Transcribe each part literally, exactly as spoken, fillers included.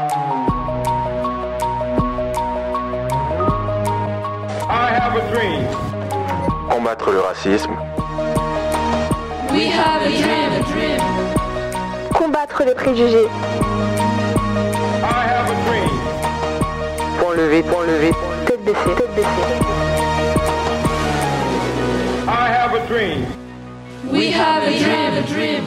Combattre le racisme. We have a dream, a dream. Combattre les préjugés. I have a dream. Point levé, point levé. Tête baissée, tête baissée. I have a dream. We have a dream, a dream.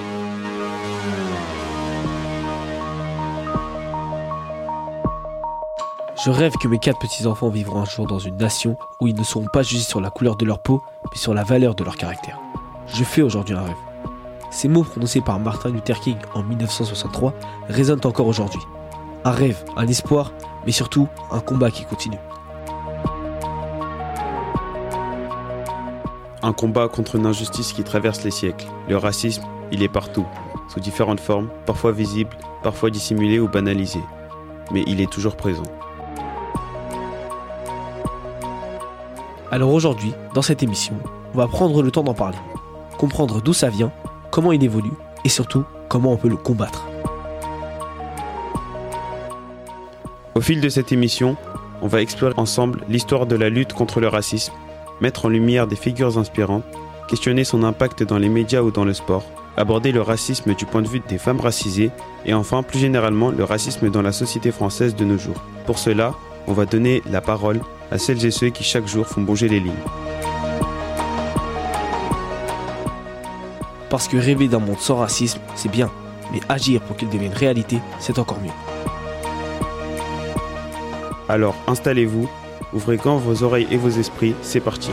Je rêve que mes quatre petits-enfants vivront un jour dans une nation où ils ne seront pas jugés sur la couleur de leur peau, mais sur la valeur de leur caractère. Je fais aujourd'hui un rêve. Ces mots prononcés par Martin Luther King en dix-neuf cent soixante-trois résonnent encore aujourd'hui. Un rêve, un espoir, mais surtout un combat qui continue. Un combat contre une injustice qui traverse les siècles. Le racisme, il est partout, sous différentes formes, parfois visibles, parfois dissimulées ou banalisées. Mais il est toujours présent. Alors aujourd'hui, dans cette émission, on va prendre le temps d'en parler, comprendre d'où ça vient, comment il évolue et surtout comment on peut le combattre. Au fil de cette émission, on va explorer ensemble l'histoire de la lutte contre le racisme, mettre en lumière des figures inspirantes, questionner son impact dans les médias ou dans le sport, aborder le racisme du point de vue des femmes racisées et enfin, plus généralement, le racisme dans la société française de nos jours. Pour cela, on va donner la parole à celles et ceux qui chaque jour font bouger les lignes. Parce que rêver d'un monde sans racisme, c'est bien, mais agir pour qu'il devienne réalité, c'est encore mieux. Alors installez-vous, ouvrez grand vos oreilles et vos esprits, c'est parti.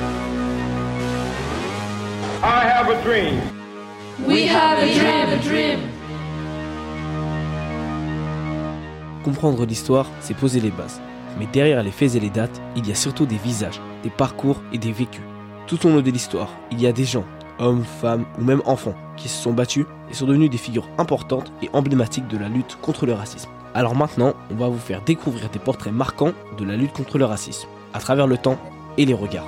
I have a dream. We have a dream, a dream. Comprendre l'histoire, c'est poser les bases. Mais derrière les faits et les dates, il y a surtout des visages, des parcours et des vécus. Tout au long de l'histoire, il y a des gens, hommes, femmes ou même enfants, qui se sont battus et sont devenus des figures importantes et emblématiques de la lutte contre le racisme. Alors maintenant, on va vous faire découvrir des portraits marquants de la lutte contre le racisme, à travers le temps et les regards.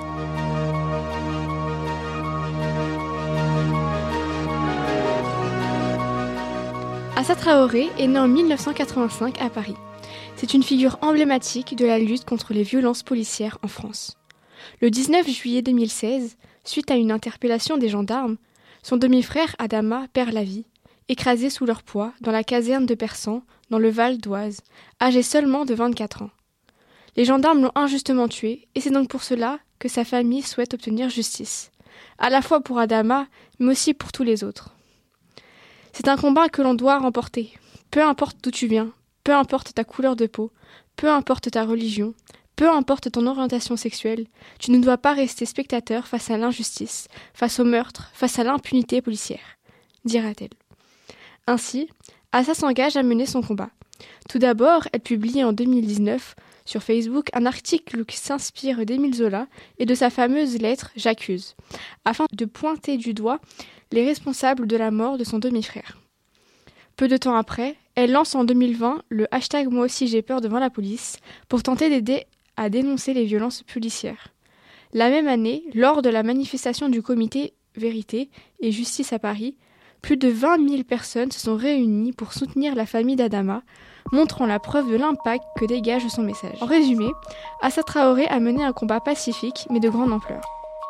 Assa Traoré est née en dix-neuf cent quatre-vingt-cinq à Paris. C'est une figure emblématique de la lutte contre les violences policières en France. Le dix-neuf juillet deux mille seize, suite à une interpellation des gendarmes, son demi-frère Adama perd la vie, écrasé sous leur poids dans la caserne de Persan, dans le Val d'Oise, âgé seulement de vingt-quatre ans. Les gendarmes l'ont injustement tué, et c'est donc pour cela que sa famille souhaite obtenir justice, à la fois pour Adama, mais aussi pour tous les autres. C'est un combat que l'on doit remporter, peu importe d'où tu viens, peu importe ta couleur de peau, peu importe ta religion, peu importe ton orientation sexuelle, tu ne dois pas rester spectateur face à l'injustice, face au meurtre, face à l'impunité policière, dira-t-elle. Ainsi, Assa s'engage à mener son combat. Tout d'abord, elle publie en deux mille dix-neuf sur Facebook un article qui s'inspire d'Émile Zola et de sa fameuse lettre « J'accuse », afin de pointer du doigt les responsables de la mort de son demi-frère. Peu de temps après, elle lance en deux mille vingt le hashtag « Moi aussi j'ai peur devant la police » pour tenter d'aider à dénoncer les violences policières. La même année, lors de la manifestation du comité Vérité et Justice à Paris, plus de vingt mille personnes se sont réunies pour soutenir la famille d'Adama, montrant la preuve de l'impact que dégage son message. En résumé, Assa Traoré a mené un combat pacifique mais de grande ampleur.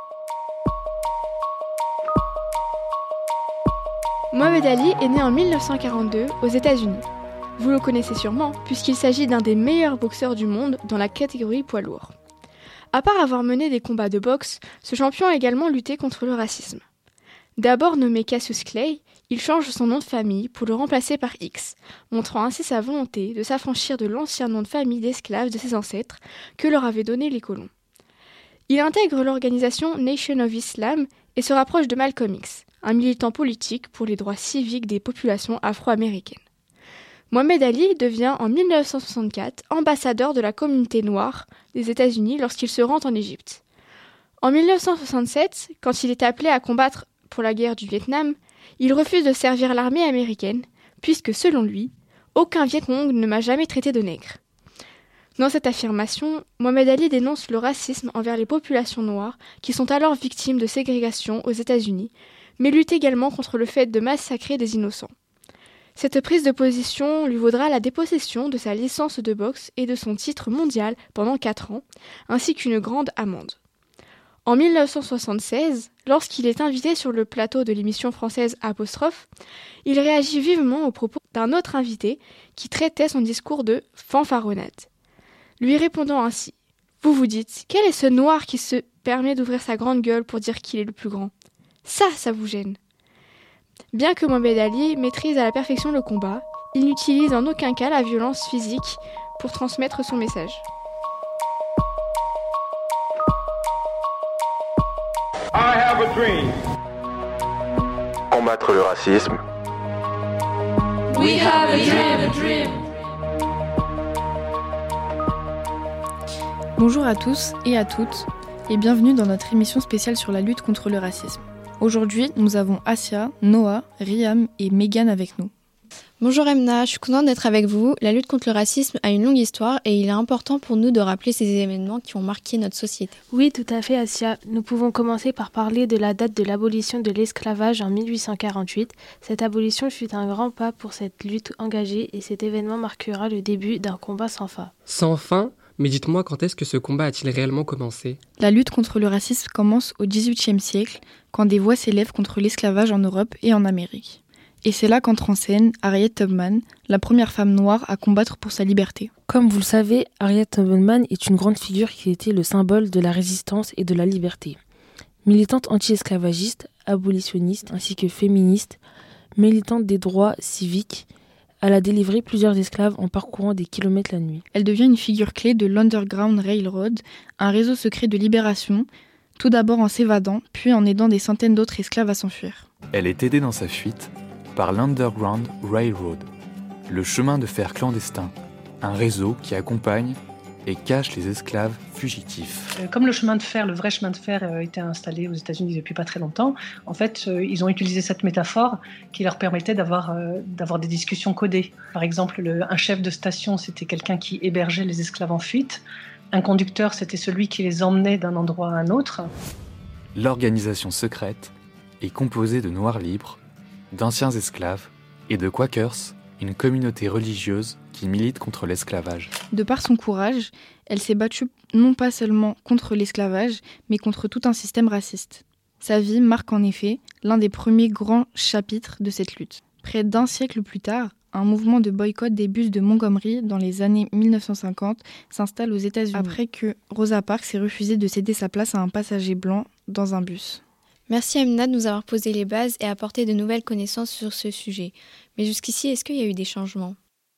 Mohamed Ali est né en dix-neuf cent quarante-deux aux États-Unis. Vous le connaissez sûrement puisqu'il s'agit d'un des meilleurs boxeurs du monde dans la catégorie poids lourd. À part avoir mené des combats de boxe, ce champion a également lutté contre le racisme. D'abord nommé Cassius Clay, il change son nom de famille pour le remplacer par X, montrant ainsi sa volonté de s'affranchir de l'ancien nom de famille d'esclaves de ses ancêtres que leur avaient donné les colons. Il intègre l'organisation Nation of Islam et se rapproche de Malcolm X, un militant politique pour les droits civiques des populations afro-américaines. Mohamed Ali devient en dix-neuf cent soixante-quatre ambassadeur de la communauté noire des États-Unis lorsqu'il se rend en Égypte. En dix-neuf cent soixante-sept, quand il est appelé à combattre pour la guerre du Vietnam, il refuse de servir l'armée américaine, puisque selon lui, aucun Viet Cong ne m'a jamais traité de nègre. Dans cette affirmation, Mohamed Ali dénonce le racisme envers les populations noires qui sont alors victimes de ségrégation aux États-Unis, mais lutte également contre le fait de massacrer des innocents. Cette prise de position lui vaudra la dépossession de sa licence de boxe et de son titre mondial pendant quatre ans, ainsi qu'une grande amende. En mille neuf cent soixante-seize, lorsqu'il est invité sur le plateau de l'émission française Apostrophe, il réagit vivement aux propos d'un autre invité qui traitait son discours de fanfaronnade. Lui répondant ainsi « Vous vous dites, quel est ce noir qui se permet d'ouvrir sa grande gueule pour dire qu'il est le plus grand ? Ça, ça vous gêne !» Bien que Mohamed Ali maîtrise à la perfection le combat, il n'utilise en aucun cas la violence physique pour transmettre son message. I have a dream. Combattre le racisme. We have a dream. A dream. Bonjour à tous et à toutes et bienvenue dans notre émission spéciale sur la lutte contre le racisme. Aujourd'hui, nous avons Asia, Noah, Riam et Megan avec nous. Bonjour Emna, je suis contente d'être avec vous. La lutte contre le racisme a une longue histoire et il est important pour nous de rappeler ces événements qui ont marqué notre société. Oui, tout à fait Asia. Nous pouvons commencer par parler de la date de l'abolition de l'esclavage en mille huit cent quarante-huit. Cette abolition fut un grand pas pour cette lutte engagée et cet événement marquera le début d'un combat sans fin. Sans fin ? Mais dites-moi, quand est-ce que ce combat a-t-il réellement commencé ? La lutte contre le racisme commence au dix-huitième siècle, quand des voix s'élèvent contre l'esclavage en Europe et en Amérique. Et c'est là qu'entre en scène Harriet Tubman, la première femme noire à combattre pour sa liberté. Comme vous le savez, Harriet Tubman est une grande figure qui était le symbole de la résistance et de la liberté. Militante anti-esclavagiste, abolitionniste ainsi que féministe, militante des droits civiques, elle a délivré plusieurs esclaves en parcourant des kilomètres la nuit. Elle devient une figure clé de l'Underground Railroad, un réseau secret de libération, tout d'abord en s'évadant, puis en aidant des centaines d'autres esclaves à s'enfuir. Elle est aidée dans sa fuite par l'Underground Railroad, le chemin de fer clandestin, un réseau qui accompagne et cache les esclaves fugitifs. Comme le chemin de fer, le vrai chemin de fer euh, était installé aux États-Unis depuis pas très longtemps, en fait, euh, ils ont utilisé cette métaphore qui leur permettait d'avoir, euh, d'avoir des discussions codées. Par exemple, le, un chef de station, c'était quelqu'un qui hébergeait les esclaves en fuite. Un conducteur, c'était celui qui les emmenait d'un endroit à un autre. L'organisation secrète est composée de noirs libres, d'anciens esclaves et de Quakers, une communauté religieuse qui milite contre l'esclavage. De par son courage, elle s'est battue non pas seulement contre l'esclavage, mais contre tout un système raciste. Sa vie marque en effet l'un des premiers grands chapitres de cette lutte. Près d'un siècle plus tard, un mouvement de boycott des bus de Montgomery dans les années mille neuf cent cinquante s'installe aux États-Unis après que Rosa Parks s'est refusé de céder sa place à un passager blanc dans un bus. Merci Amina de nous avoir posé les bases et apporté de nouvelles connaissances sur ce sujet. Mais jusqu'ici, est-ce qu'il y a eu des changements ?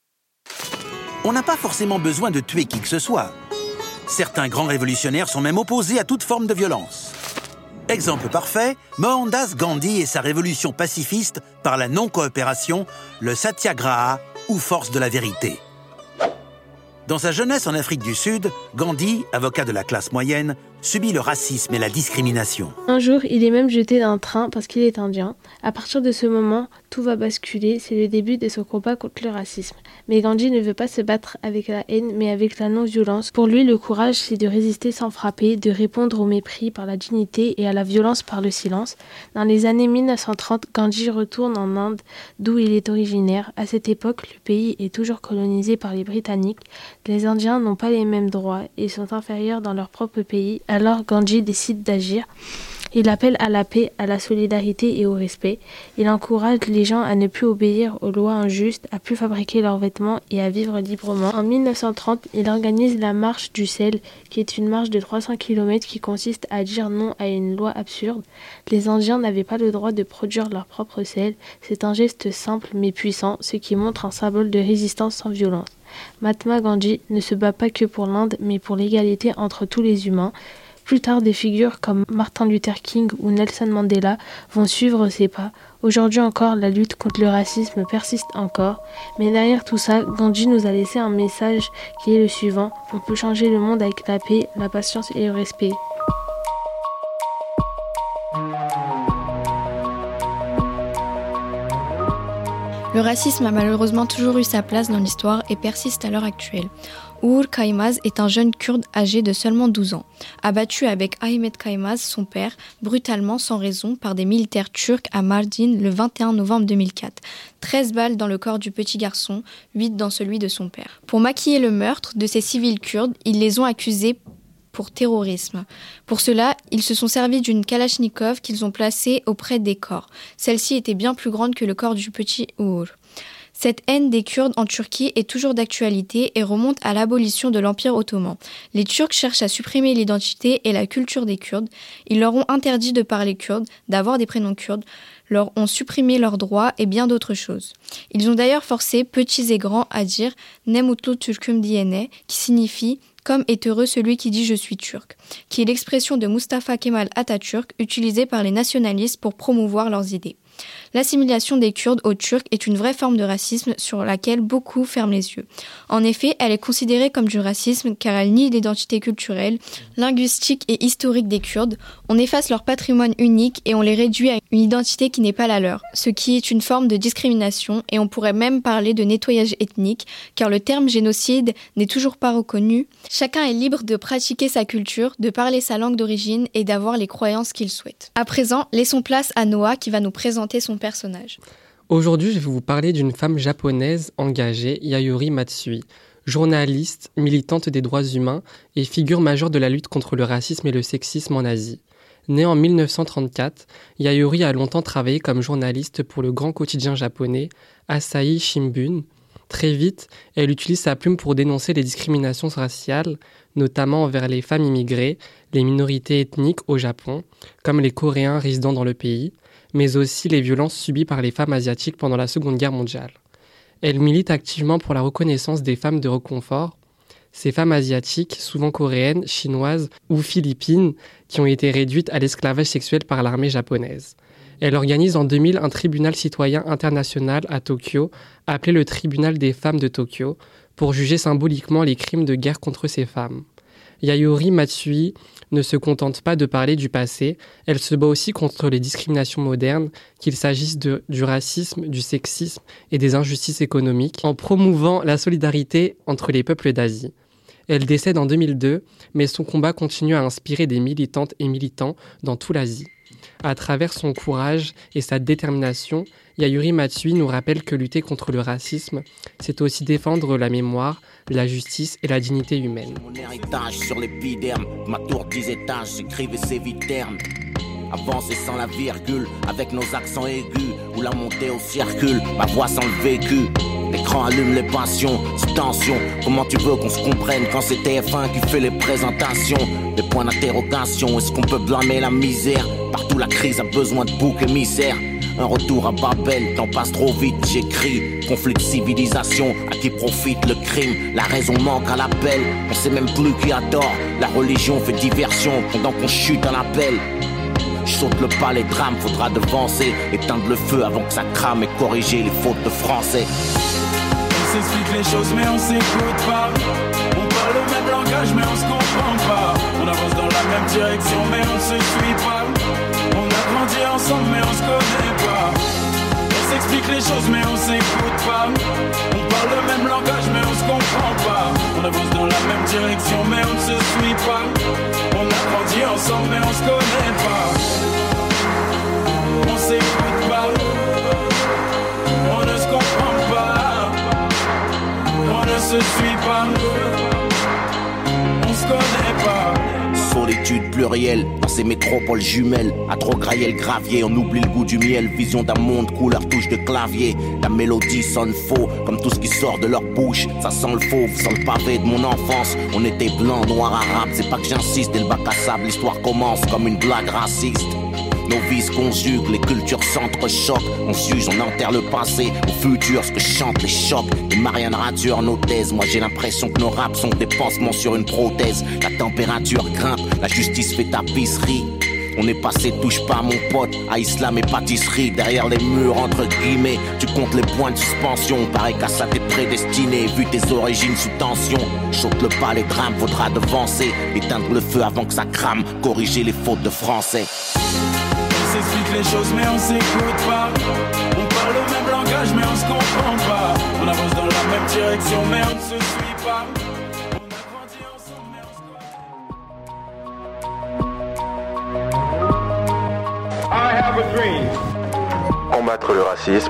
On n'a pas forcément besoin de tuer qui que ce soit. Certains grands révolutionnaires sont même opposés à toute forme de violence. Exemple parfait, Mohandas Gandhi et sa révolution pacifiste par la non-coopération, le Satyagraha ou force de la vérité. Dans sa jeunesse en Afrique du Sud, Gandhi, avocat de la classe moyenne, subit le racisme et la discrimination. Un jour, il est même jeté d'un train parce qu'il est indien. À partir de ce moment, tout va basculer, c'est le début de son combat contre le racisme. Mais Gandhi ne veut pas se battre avec la haine, mais avec la non-violence. Pour lui, le courage, c'est de résister sans frapper, de répondre au mépris par la dignité et à la violence par le silence. Dans les années mille neuf cent trente, Gandhi retourne en Inde, d'où il est originaire. À cette époque, le pays est toujours colonisé par les Britanniques. Les Indiens n'ont pas les mêmes droits et sont inférieurs dans leur propre pays. Alors Gandhi décide d'agir. Il appelle à la paix, à la solidarité et au respect. Il encourage les gens à ne plus obéir aux lois injustes, à plus fabriquer leurs vêtements et à vivre librement. En mille neuf cent trente, il organise la marche du sel, qui est une marche de trois cents kilomètres qui consiste à dire non à une loi absurde. Les Indiens n'avaient pas le droit de produire leur propre sel. C'est un geste simple mais puissant, ce qui montre un symbole de résistance sans violence. Mahatma Gandhi ne se bat pas que pour l'Inde, mais pour l'égalité entre tous les humains. Plus tard, des figures comme Martin Luther King ou Nelson Mandela vont suivre ses pas. Aujourd'hui encore, la lutte contre le racisme persiste encore. Mais derrière tout ça, Gandhi nous a laissé un message qui est le suivant. On peut changer le monde avec la paix, la patience et le respect. Le racisme a malheureusement toujours eu sa place dans l'histoire et persiste à l'heure actuelle. Uğur Kaymaz est un jeune kurde âgé de seulement douze ans, abattu avec Ahmet Kaymaz, son père, brutalement sans raison par des militaires turcs à Mardin le vingt et un novembre deux mille quatre. treize balles dans le corps du petit garçon, huit dans celui de son père. Pour maquiller le meurtre de ces civils kurdes, ils les ont accusés pour terrorisme. Pour cela, ils se sont servis d'une kalachnikov qu'ils ont placée auprès des corps. Celle-ci était bien plus grande que le corps du petit Uğur. Cette haine des Kurdes en Turquie est toujours d'actualité et remonte à l'abolition de l'Empire ottoman. Les Turcs cherchent à supprimer l'identité et la culture des Kurdes. Ils leur ont interdit de parler kurde, d'avoir des prénoms kurdes, leur ont supprimé leurs droits et bien d'autres choses. Ils ont d'ailleurs forcé petits et grands à dire « Ne mutlu Türk'üm diyene » qui signifie « Comme est heureux celui qui dit je suis turc », qui est l'expression de Mustafa Kemal Atatürk utilisée par les nationalistes pour promouvoir leurs idées. L'assimilation des Kurdes aux Turcs est une vraie forme de racisme sur laquelle beaucoup ferment les yeux. En effet, elle est considérée comme du racisme car elle nie l'identité culturelle, linguistique et historique des Kurdes. On efface leur patrimoine unique et on les réduit à une identité qui n'est pas la leur, ce qui est une forme de discrimination et on pourrait même parler de nettoyage ethnique car le terme génocide n'est toujours pas reconnu. Chacun est libre de pratiquer sa culture, de parler sa langue d'origine et d'avoir les croyances qu'il souhaite. À présent, laissons place à Noah qui va nous présenter son personnage. Aujourd'hui, je vais vous parler d'une femme japonaise engagée, Yayoi Matsui, journaliste, militante des droits humains et figure majeure de la lutte contre le racisme et le sexisme en Asie. Née en mille neuf cent trente-quatre, Yayoi a longtemps travaillé comme journaliste pour le grand quotidien japonais Asahi Shimbun. Très vite, elle utilise sa plume pour dénoncer les discriminations raciales, notamment envers les femmes immigrées, les minorités ethniques au Japon, comme les Coréens résidant dans le pays, mais aussi les violences subies par les femmes asiatiques pendant la Seconde Guerre mondiale. Elle milite activement pour la reconnaissance des femmes de reconfort, ces femmes asiatiques, souvent coréennes, chinoises ou philippines, qui ont été réduites à l'esclavage sexuel par l'armée japonaise. Elle organise en deux mille un tribunal citoyen international à Tokyo, appelé le Tribunal des femmes de Tokyo, pour juger symboliquement les crimes de guerre contre ces femmes. Yayoi Matsui ne se contente pas de parler du passé, elle se bat aussi contre les discriminations modernes, qu'il s'agisse de, du racisme, du sexisme et des injustices économiques, en promouvant la solidarité entre les peuples d'Asie. Elle décède en deux mille deux, mais son combat continue à inspirer des militantes et militants dans toute l'Asie. À travers son courage et sa détermination, Yayoi Matsui nous rappelle que lutter contre le racisme, c'est aussi défendre la mémoire, la justice et la dignité humaine. Mon héritage sur l'épiderme, ma tour dix étages, j'écrivais ces viternes. Avancer sans la virgule, avec nos accents aigus, ou la montée au circule, ma voix sans le vécu. L'écran allume les passions, c'est tension. Comment tu veux qu'on se comprenne quand c'est T F un qui fait les présentations? Les points d'interrogation, est-ce qu'on peut blâmer la misère? Partout la crise a besoin de boucs émissaires. Un retour à Babel, temps passe trop vite, j'écris. Conflit de civilisation, à qui profite le crime? La raison manque à l'appel, on sait même plus qui a tort. La religion fait diversion pendant qu'on chute à l'appel. Je saute le pas, les drames, faudra devancer. Éteindre le feu avant que ça crame et corriger les fautes de français. On s'explique les choses mais on s'écoute pas. On parle le même langage mais on se comprend pas. On avance dans la même direction mais on se suit pas. On a grandi ensemble mais on se connaît pas. On s'explique les choses mais on s'écoute pas. On parle le même langage mais on se comprend pas. On avance dans la même direction mais on ne se suit pas. On a grandi ensemble mais on se connaît pas. On s'écoute pas. On ne se comprend pas. On ne se suit pas. On se connaît pas. Solitude plurielle, dans ces métropoles jumelles. À trop grailler le gravier, on oublie le goût du miel. Vision d'un monde, couleur touche de clavier. La mélodie sonne faux, comme tout ce qui sort de leur bouche. Ça sent le fauve, sent le pavé de mon enfance. On était blanc, noir, arabe, c'est pas que j'insiste. Dès le bac à sable, l'histoire commence comme une blague raciste. Nos vies se conjuguent, les cultures s'entrechoquent. On s'use, on enterre le passé, au futur, ce que chantent les chocs. Et Marianne rature nos thèses. Moi j'ai l'impression que nos raps sont des pansements sur une prothèse. La température grimpe, la justice fait tapisserie. On est passé, touche pas mon pote, à islam et pâtisserie. Derrière les murs, entre guillemets, tu comptes les points de suspension. Pareil qu'à ça t'es prédestiné, vu tes origines sous tension. Saute le pas, les drames, faudra devancer. Éteindre le feu avant que ça crame, corriger les fautes de français. On s'explique les choses mais on s'écoute pas. On parle le même langage mais on se comprend pas. On avance dans la même direction mais on ne se suit pas. On a grandi ensemble mais on se I have a dream. Combattre le racisme.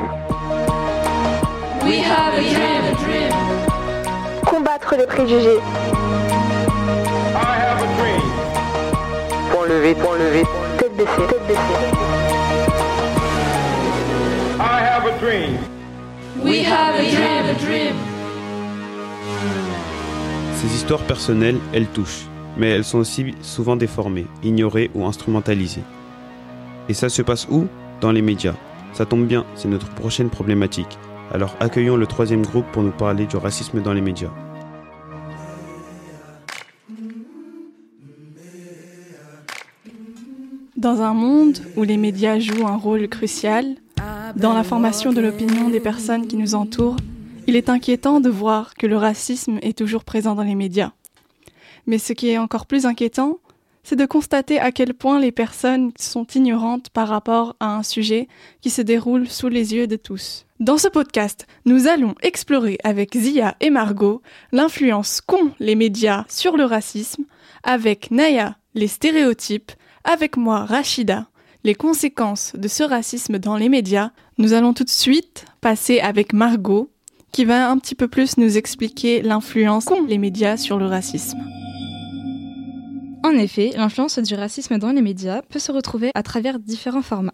We have a dream. A dream. Combattre les préjugés. I have a dream. Point levé, point levé, tête baissée, tête baissée. I have a dream. We have a dream. A dream. Ces histoires personnelles, elles touchent, mais elles sont aussi souvent déformées, ignorées ou instrumentalisées. Et ça se passe où ? Dans les médias. Ça tombe bien, c'est notre prochaine problématique. Alors accueillons le troisième groupe pour nous parler du racisme dans les médias. Dans un monde où les médias jouent un rôle crucial dans la formation de l'opinion des personnes qui nous entourent, il est inquiétant de voir que le racisme est toujours présent dans les médias. Mais ce qui est encore plus inquiétant, c'est de constater à quel point les personnes sont ignorantes par rapport à un sujet qui se déroule sous les yeux de tous. Dans ce podcast, nous allons explorer avec Zia et Margot l'influence qu'ont les médias sur le racisme, avec Naya, les stéréotypes, avec moi, Rachida, les conséquences de ce racisme dans les médias. Nous allons tout de suite passer avec Margot, qui va un petit peu plus nous expliquer l'influence qu'ont les médias sur le racisme. En effet, l'influence du racisme dans les médias peut se retrouver à travers différents formats,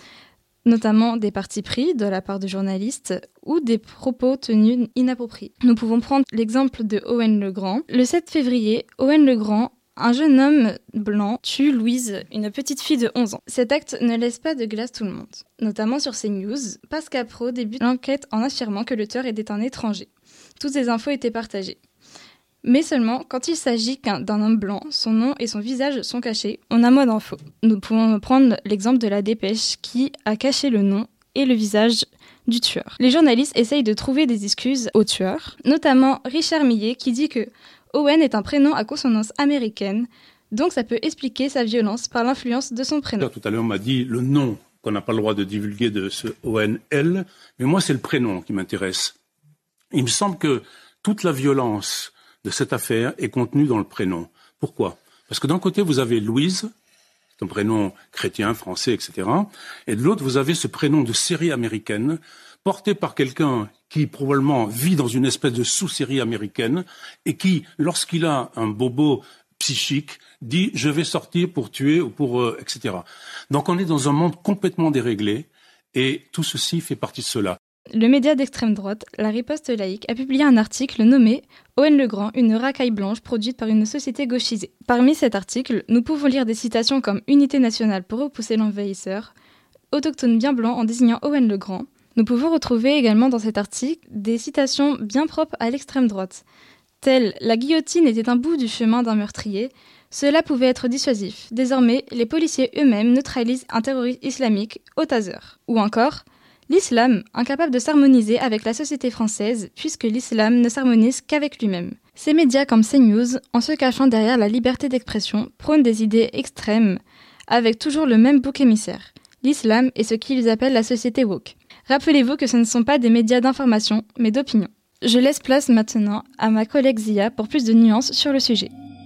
notamment des partis pris de la part de journalistes ou des propos tenus inappropriés. Nous pouvons prendre l'exemple de Owen Legrand. Le sept février, Owen Legrand, un jeune homme blanc, tue Louise, une petite fille de onze ans. Cet acte ne laisse pas de glace tout le monde, notamment sur CNews. Pascal Pro débute l'enquête en affirmant que l'auteur était un étranger. Toutes ces infos étaient partagées. Mais seulement quand il s'agit d'un homme blanc, son nom et son visage sont cachés, on a moins d'infos. Nous pouvons prendre l'exemple de la Dépêche qui a caché le nom et le visage du tueur. Les journalistes essayent de trouver des excuses au tueur, notamment Richard Millet qui dit que Owen est un prénom à consonance américaine, donc ça peut expliquer sa violence par l'influence de son prénom. Tout à l'heure on m'a dit le nom qu'on n'a pas le droit de divulguer de ce Owen L, mais moi c'est le prénom qui m'intéresse. Il me semble que toute la violence de cette affaire est contenue dans le prénom. Pourquoi ? Parce que d'un côté, vous avez Louise, c'est un prénom chrétien, français, et cetera. Et de l'autre, vous avez ce prénom de série américaine, porté par quelqu'un qui probablement vit dans une espèce de sous-série américaine et qui, lorsqu'il a un bobo psychique, dit « je vais sortir pour tuer » ou pour... Euh, et cetera. Donc on est dans un monde complètement déréglé et tout ceci fait partie de cela. Le média d'extrême droite, La Riposte laïque, a publié un article nommé « Owen Legrand, une racaille blanche produite par une société gauchisée ». Parmi cet article, nous pouvons lire des citations comme « Unité nationale pour repousser l'envahisseur »,« Autochtone bien blanc en désignant Owen Legrand ». Nous pouvons retrouver également dans cet article des citations bien propres à l'extrême droite, telles « La guillotine était un bout du chemin d'un meurtrier ». Cela pouvait être dissuasif. Désormais, les policiers eux-mêmes neutralisent un terroriste islamique au taser. Ou encore l'islam, incapable de s'harmoniser avec la société française, puisque l'islam ne s'harmonise qu'avec lui-même. Ces médias comme CNews, en se cachant derrière la liberté d'expression, prônent des idées extrêmes, avec toujours le même bouc émissaire. L'islam est ce qu'ils appellent la société woke. Rappelez-vous que ce ne sont pas des médias d'information, mais d'opinion. Je laisse place maintenant à ma collègue Zia pour plus de nuances sur le sujet.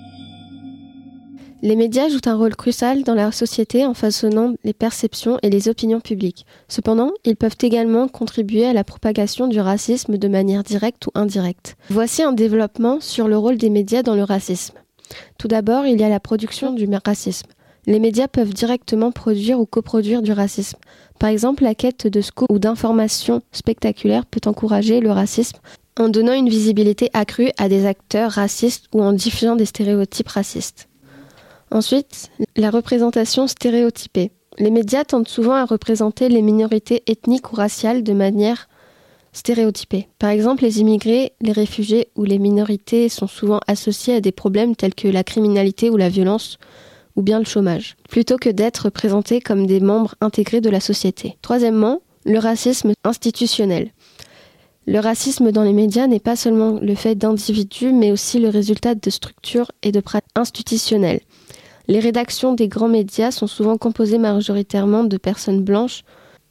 Les médias jouent un rôle crucial dans la société en façonnant les perceptions et les opinions publiques. Cependant, ils peuvent également contribuer à la propagation du racisme de manière directe ou indirecte. Voici un développement sur le rôle des médias dans le racisme. Tout d'abord, il y a la production du racisme. Les médias peuvent directement produire ou coproduire du racisme. Par exemple, la quête de scoops ou d'informations spectaculaires peut encourager le racisme en donnant une visibilité accrue à des acteurs racistes ou en diffusant des stéréotypes racistes. Ensuite, la représentation stéréotypée. Les médias tendent souvent à représenter les minorités ethniques ou raciales de manière stéréotypée. Par exemple, les immigrés, les réfugiés ou les minorités sont souvent associés à des problèmes tels que la criminalité ou la violence ou bien le chômage, plutôt que d'être présentés comme des membres intégrés de la société. Troisièmement, le racisme institutionnel. Le racisme dans les médias n'est pas seulement le fait d'individus, mais aussi le résultat de structures et de pratiques institutionnelles. Les rédactions des grands médias sont souvent composées majoritairement de personnes blanches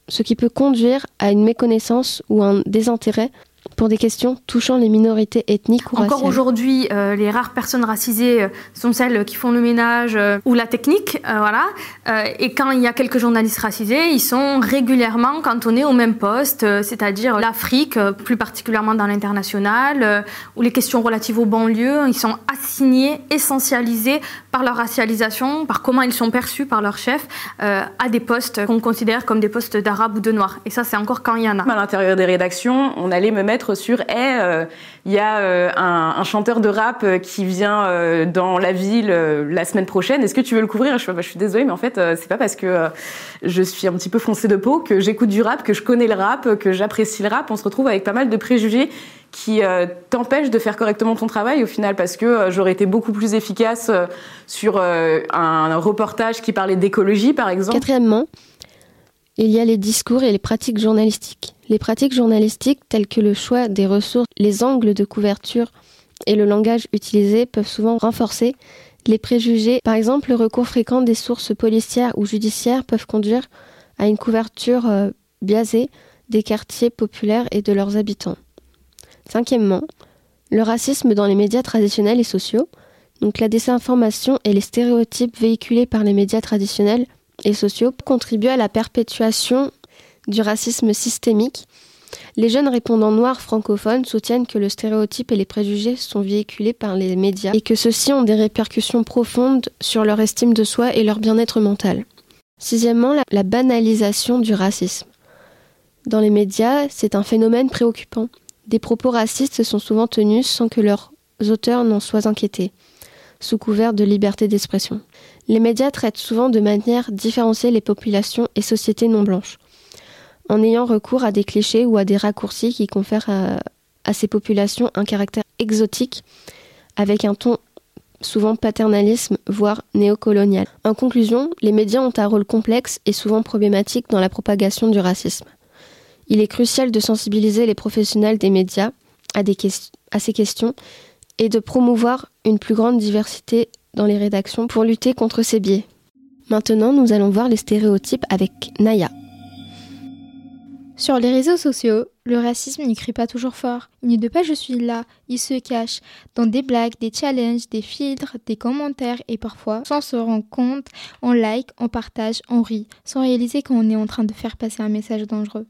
ce qui peut conduire à une méconnaissance ou un désintérêt pour des questions touchant les minorités ethniques ou raciales. Encore aujourd'hui, euh, les rares personnes racisées euh, sont celles qui font le ménage euh, ou la technique, euh, voilà. Euh, et quand il y a quelques journalistes racisés, ils sont régulièrement cantonnés au même poste, euh, c'est-à-dire l'Afrique, euh, plus particulièrement dans l'international, euh, ou les questions relatives aux banlieues, ils sont assignés, essentialisés par leur racialisation, par comment ils sont perçus par leur chef, euh, à des postes qu'on considère comme des postes d'arabes ou de noirs. Et ça, c'est encore quand il y en a. À l'intérieur des rédactions, on allait me mettre sur « Eh, euh, y a euh, un, un chanteur de rap qui vient euh, dans la ville euh, la semaine prochaine, est-ce que tu veux le couvrir ?» Je, bah, je suis désolée, mais en fait, euh, c'est pas parce que euh, je suis un petit peu foncée de peau que j'écoute du rap, que je connais le rap, que j'apprécie le rap. On se retrouve avec pas mal de préjugés qui euh, t'empêchent de faire correctement ton travail au final, parce que euh, j'aurais été beaucoup plus efficace euh, sur euh, un, un reportage qui parlait d'écologie, par exemple. Quatrièmement, il y a les discours et les pratiques journalistiques. Les pratiques journalistiques telles que le choix des ressources, les angles de couverture et le langage utilisé peuvent souvent renforcer les préjugés. Par exemple, le recours fréquent des sources policières ou judiciaires peuvent conduire à une couverture euh, biaisée des quartiers populaires et de leurs habitants. Cinquièmement, le racisme dans les médias traditionnels et sociaux. Donc la désinformation et les stéréotypes véhiculés par les médias traditionnels et sociaux contribuent à la perpétuation du racisme systémique. Les jeunes répondants noirs francophones soutiennent que le stéréotype et les préjugés sont véhiculés par les médias et que ceux-ci ont des répercussions profondes sur leur estime de soi et leur bien-être mental. Sixièmement, la, la banalisation du racisme. Dans les médias, c'est un phénomène préoccupant. Des propos racistes sont souvent tenus sans que leurs auteurs n'en soient inquiétés, sous couvert de liberté d'expression. Les médias traitent souvent de manière différenciée les populations et sociétés non blanches, en ayant recours à des clichés ou à des raccourcis qui confèrent à, à ces populations un caractère exotique, avec un ton souvent paternalisme, voire néocolonial. En conclusion, les médias ont un rôle complexe et souvent problématique dans la propagation du racisme. Il est crucial de sensibiliser les professionnels des médias à, des que- à ces questions et de promouvoir une plus grande diversité dans les rédactions pour lutter contre ces biais. Maintenant, nous allons voir les stéréotypes avec Naya. Sur les réseaux sociaux, le racisme n'y crie pas toujours fort. Il n'est de pas « je suis là », il se cache dans des blagues, des challenges, des filtres, des commentaires et parfois, sans se rendre compte, on like, on partage, on rit, sans réaliser qu'on est en train de faire passer un message dangereux.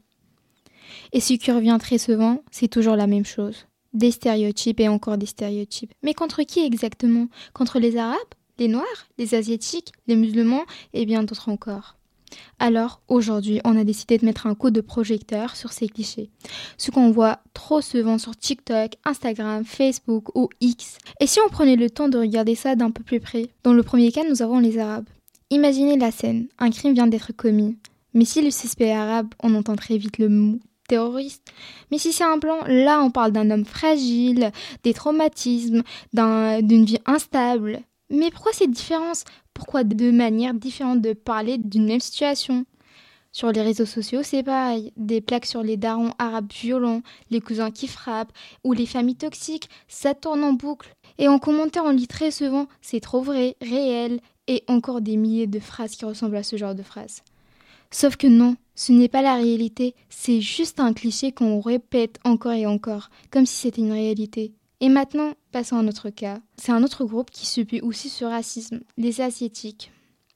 Et ce qui revient très souvent, c'est toujours la même chose. Des stéréotypes et encore des stéréotypes. Mais contre qui exactement ? Contre les Arabes, les Noirs, les Asiatiques, les musulmans et bien d'autres encore. Alors, aujourd'hui, on a décidé de mettre un coup de projecteur sur ces clichés. Ce qu'on voit trop souvent sur TikTok, Instagram, Facebook ou X. Et si on prenait le temps de regarder ça d'un peu plus près ? Dans le premier cas, nous avons les Arabes. Imaginez la scène, un crime vient d'être commis. Mais si le suspect est arabe, on entend très vite le mot terroriste. Mais si c'est un blanc, là on parle d'un homme fragile, des traumatismes, d'un, d'une vie instable. Mais pourquoi cette différence ? Pourquoi deux manières différentes de parler d'une même situation ? Sur les réseaux sociaux, c'est pareil. Des plaques sur les darons arabes violents, les cousins qui frappent, ou les familles toxiques, ça tourne en boucle. Et en commentaire, on lit très souvent « c'est trop vrai, réel » et encore des milliers de phrases qui ressemblent à ce genre de phrases. Sauf que non, ce n'est pas la réalité, c'est juste un cliché qu'on répète encore et encore, comme si c'était une réalité. Et maintenant, passons à un autre cas. C'est un autre groupe qui subit aussi ce racisme, les Asiatiques.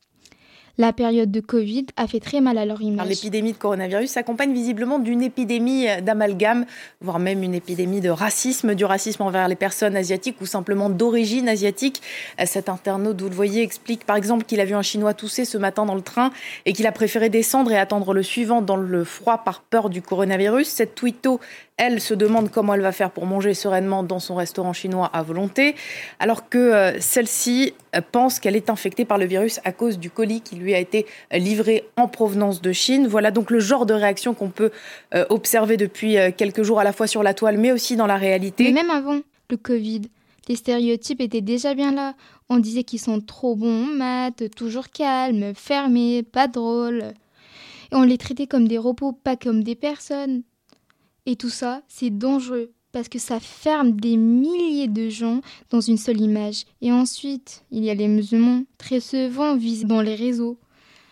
La période de Covid a fait très mal à leur image. L'épidémie de coronavirus s'accompagne visiblement d'une épidémie d'amalgame, voire même une épidémie de racisme, du racisme envers les personnes asiatiques ou simplement d'origine asiatique. Cet internaute, vous le voyez, explique par exemple qu'il a vu un Chinois tousser ce matin dans le train et qu'il a préféré descendre et attendre le suivant dans le froid par peur du coronavirus. Cette twitto, elle, se demande comment elle va faire pour manger sereinement dans son restaurant chinois à volonté, alors que euh, celle-ci euh, pense qu'elle est infectée par le virus à cause du colis qui lui a été euh, livré en provenance de Chine. Voilà donc le genre de réaction qu'on peut euh, observer depuis euh, quelques jours à la fois sur la toile, mais aussi dans la réalité. Mais même avant le Covid, les stéréotypes étaient déjà bien là. On disait qu'ils sont trop bons en maths, toujours calmes, fermés, pas drôles. Et on les traitait comme des robots, pas comme des personnes. Et tout ça, c'est dangereux parce que ça ferme des milliers de gens dans une seule image. Et ensuite, il y a les musulmans, très souvent visés dans les réseaux.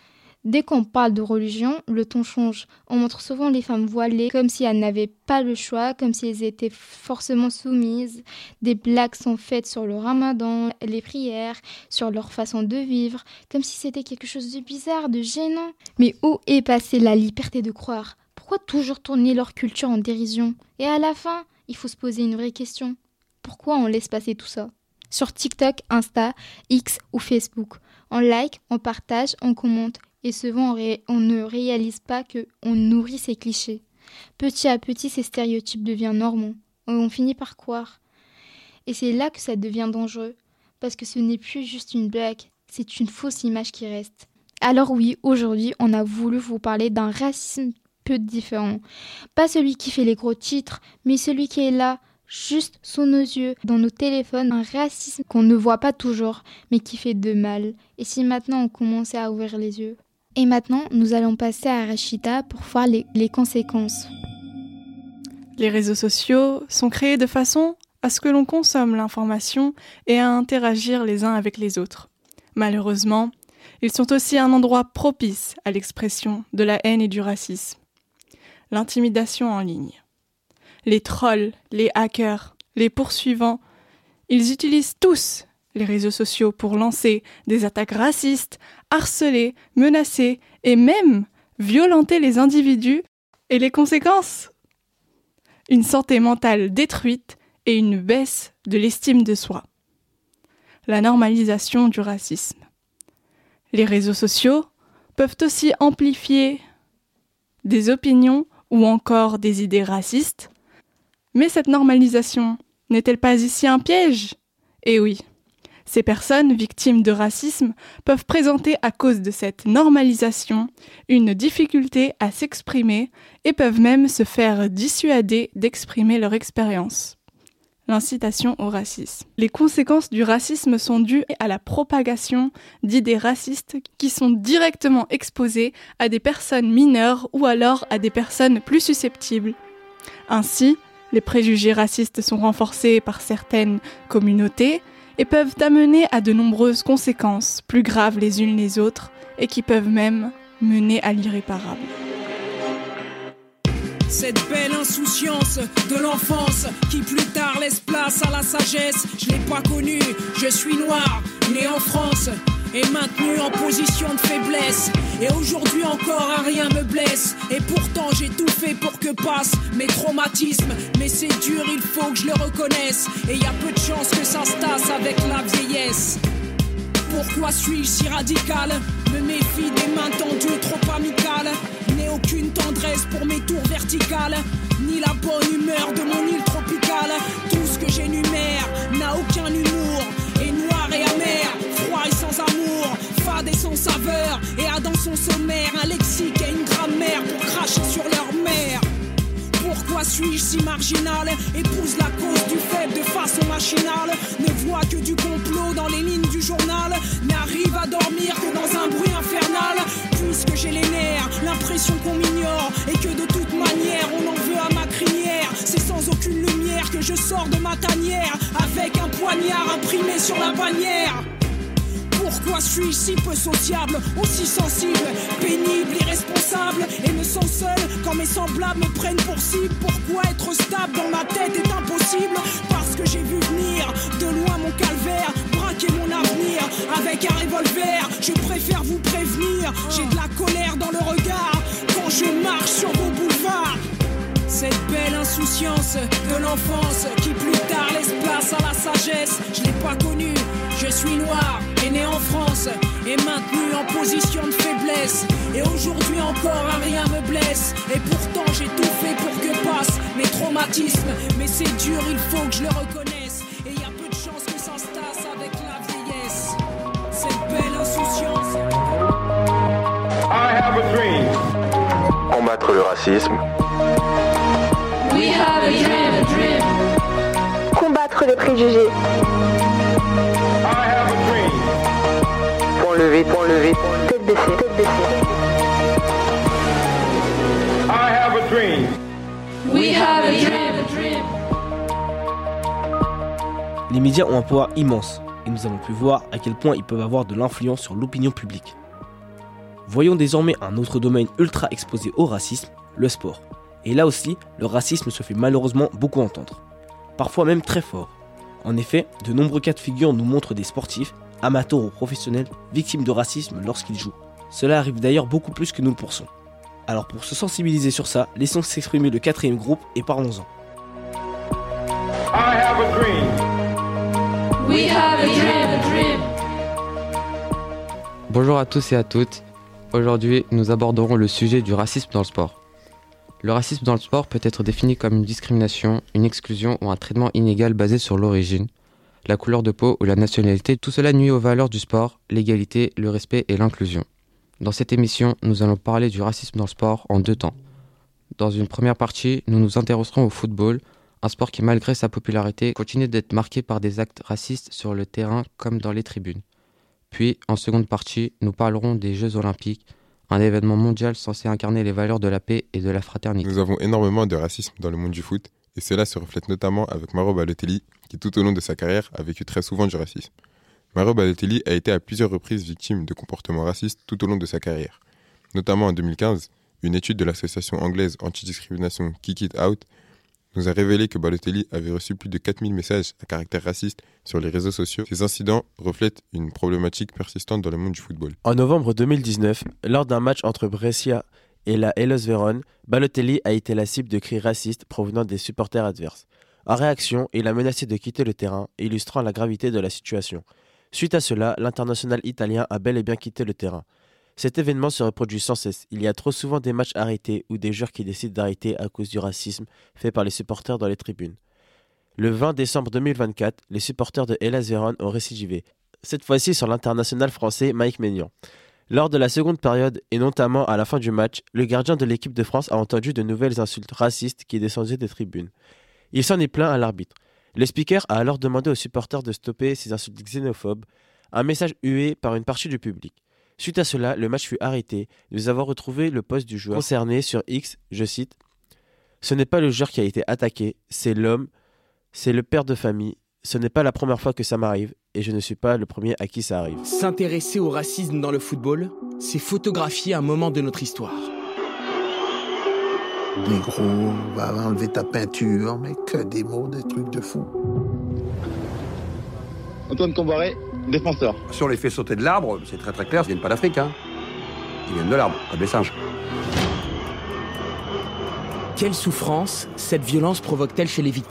Dès qu'on parle de religion, le ton change. On montre souvent les femmes voilées comme si elles n'avaient pas le choix, comme si elles étaient forcément soumises. Des blagues sont faites sur le ramadan, les prières, sur leur façon de vivre, comme si c'était quelque chose de bizarre, de gênant. Mais où est passée la liberté de croire ? Pourquoi toujours tourner leur culture en dérision ? Et à la fin, il faut se poser une vraie question. Pourquoi on laisse passer tout ça ? Sur TikTok, Insta, X ou Facebook, on like, on partage, on commente. Et souvent, on, ré- on ne réalise pas qu'on nourrit ces clichés. Petit à petit, ces stéréotypes deviennent normaux. On finit par croire. Et c'est là que ça devient dangereux. Parce que ce n'est plus juste une blague, c'est une fausse image qui reste. Alors oui, aujourd'hui, on a voulu vous parler d'un racisme peu différent. Pas celui qui fait les gros titres, mais celui qui est là, juste sous nos yeux, dans nos téléphones. Un racisme qu'on ne voit pas toujours, mais qui fait de mal. Et si maintenant on commençait à ouvrir les yeux ? Et maintenant, nous allons passer à Rachida pour voir les, les conséquences. Les réseaux sociaux sont créés de façon à ce que l'on consomme l'information et à interagir les uns avec les autres. Malheureusement, ils sont aussi un endroit propice à l'expression de la haine et du racisme. L'intimidation en ligne. Les trolls, les hackers, les poursuivants, ils utilisent tous les réseaux sociaux pour lancer des attaques racistes, harceler, menacer et même violenter les individus. Et les conséquences ? Une santé mentale détruite et une baisse de l'estime de soi. La normalisation du racisme. Les réseaux sociaux peuvent aussi amplifier des opinions ou encore des idées racistes. Mais cette normalisation n'est-elle pas ici un piège ? Eh oui. Ces personnes victimes de racisme peuvent présenter à cause de cette normalisation une difficulté à s'exprimer et peuvent même se faire dissuader d'exprimer leur expérience. L'incitation au racisme. Les conséquences du racisme sont dues à la propagation d'idées racistes qui sont directement exposées à des personnes mineures ou alors à des personnes plus susceptibles. Ainsi, les préjugés racistes sont renforcés par certaines communautés et peuvent amener à de nombreuses conséquences, plus graves les unes les autres, et qui peuvent même mener à l'irréparable. Cette belle insouciance de l'enfance qui plus tard laisse place à la sagesse, je l'ai pas connue, je suis noir, né en France et maintenu en position de faiblesse. Et aujourd'hui encore un rien me blesse. Et pourtant j'ai tout fait pour que passent mes traumatismes. Mais c'est dur, il faut que je le reconnaisse. Et y a peu de chances que ça se tasse avec la vieillesse. Pourquoi suis-je si radical? Me méfie des mains tendues trop amicales. N'ai aucune tendresse pour mes tours verticales, ni la bonne humeur de mon île tropicale. Tout ce que j'énumère n'a aucun humour, est noir et amer, froid et sans amour, fade et sans saveur, et a dans son sommaire un lexique et une grammaire pour cracher sur leur mère. Pourquoi suis-je si marginal? Épouse la cause du faible de façon machinale. Ne vois que du complot dans les lignes du journal. N'arrive à dormir que dans un bruit infernal. Puisque j'ai les nerfs, l'impression qu'on m'ignore, et que de toute manière on en veut à ma crinière. C'est sans aucune lumière que je sors de ma tanière, avec un poignard imprimé sur la bannière. Pourquoi suis-je si peu sociable, aussi sensible, pénible, irresponsable, et me sens seul quand mes semblables me prennent pour cible? Pourquoi être stable dans ma tête est impossible? Parce que j'ai vu venir de loin mon calvaire, braquer mon avenir avec un revolver. Je préfère vous prévenir, j'ai de la colère dans le regard quand je marche sur vos boulevards. Cette belle insouciance de l'enfance qui plus tard laisse place à la sagesse, je l'ai pas connue, je suis noir et né en France et maintenu en position de faiblesse. Et aujourd'hui encore un rien me blesse, et pourtant j'ai tout fait pour que passent mes traumatismes. Mais c'est dur, il faut que je le reconnaisse, et y a peu de chances que ça se tasse avec la vieillesse. Cette belle insouciance. I have a dream. Combattre le racisme. We have a dream, a dream. Combattre les préjugés. I have a dream. Point levé, point levé, tête baissée, tête baissée. I have a dream. We have a dream, a dream. Les médias ont un pouvoir immense, et nous avons pu voir à quel point ils peuvent avoir de l'influence sur l'opinion publique. Voyons désormais un autre domaine ultra exposé au racisme, le sport. Et là aussi, le racisme se fait malheureusement beaucoup entendre. Parfois même très fort. En effet, de nombreux cas de figure nous montrent des sportifs, amateurs ou professionnels, victimes de racisme lorsqu'ils jouent. Cela arrive d'ailleurs beaucoup plus que nous le pensons. Alors pour se sensibiliser sur ça, laissons s'exprimer le quatrième groupe et parlons-en. I have a dream. We have a dream. dream. Bonjour à tous et à toutes. Aujourd'hui, nous aborderons le sujet du racisme dans le sport. Le racisme dans le sport peut être défini comme une discrimination, une exclusion ou un traitement inégal basé sur l'origine, la couleur de peau ou la nationalité. Tout cela nuit aux valeurs du sport, l'égalité, le respect et l'inclusion. Dans cette émission, nous allons parler du racisme dans le sport en deux temps. Dans une première partie, nous nous intéresserons au football, un sport qui, malgré sa popularité, continue d'être marqué par des actes racistes sur le terrain comme dans les tribunes. Puis, en seconde partie, nous parlerons des Jeux Olympiques, un événement mondial censé incarner les valeurs de la paix et de la fraternité. Nous avons énormément de racisme dans le monde du foot, et cela se reflète notamment avec Mauro Balotelli, qui tout au long de sa carrière a vécu très souvent du racisme. Mauro Balotelli a été à plusieurs reprises victime de comportements racistes tout au long de sa carrière. Notamment en deux mille quinze, une étude de l'association anglaise anti-discrimination Kick It Out nous a révélé que Balotelli avait reçu plus de quatre mille messages à caractère raciste sur les réseaux sociaux. Ces incidents reflètent une problématique persistante dans le monde du football. En novembre deux mille dix-neuf, lors d'un match entre Brescia et la Hellas Vérone, Balotelli a été la cible de cris racistes provenant des supporters adverses. En réaction, il a menacé de quitter le terrain, illustrant la gravité de la situation. Suite à cela, l'international italien a bel et bien quitté le terrain. Cet événement se reproduit sans cesse. Il y a trop souvent des matchs arrêtés ou des joueurs qui décident d'arrêter à cause du racisme fait par les supporters dans les tribunes. Le vingt décembre deux mille vingt-quatre, les supporters de Hellas Vérone ont récidivé, cette fois-ci sur l'international français Mike Maignan. Lors de la seconde période, et notamment à la fin du match, le gardien de l'équipe de France a entendu de nouvelles insultes racistes qui descendaient des tribunes. Il s'en est plaint à l'arbitre. Le speaker a alors demandé aux supporters de stopper ces insultes xénophobes, un message hué par une partie du public. Suite à cela, le match fut arrêté. Nous avons retrouvé le post du joueur concerné sur X, je cite « Ce n'est pas le joueur qui a été attaqué, c'est l'homme, c'est le père de famille. Ce n'est pas la première fois que ça m'arrive et je ne suis pas le premier à qui ça arrive. » S'intéresser au racisme dans le football, c'est photographier un moment de notre histoire. Négro, va enlever ta peinture, mais que des mots, des trucs de fou. Antoine Comboiré, défenseur. Sur les fait sauter de l'arbre, c'est très très clair, ils viennent pas d'Afrique, hein. Ils viennent de l'arbre, comme les singes. Quelle souffrance cette violence provoque-t-elle chez les victimes ?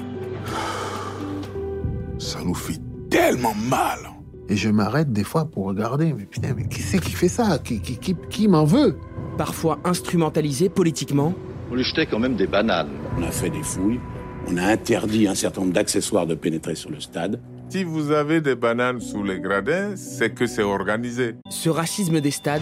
Ça nous fait tellement mal. Et je m'arrête des fois pour regarder, mais putain, mais qui c'est qui fait ça ? Qui, qui, qui, qui m'en veut ? Parfois instrumentalisé politiquement. On lui jetait quand même des bananes. On a fait des fouilles, on a interdit un certain nombre d'accessoires de pénétrer sur le stade. Si vous avez des bananes sous les gradins, c'est que c'est organisé. Ce racisme des stades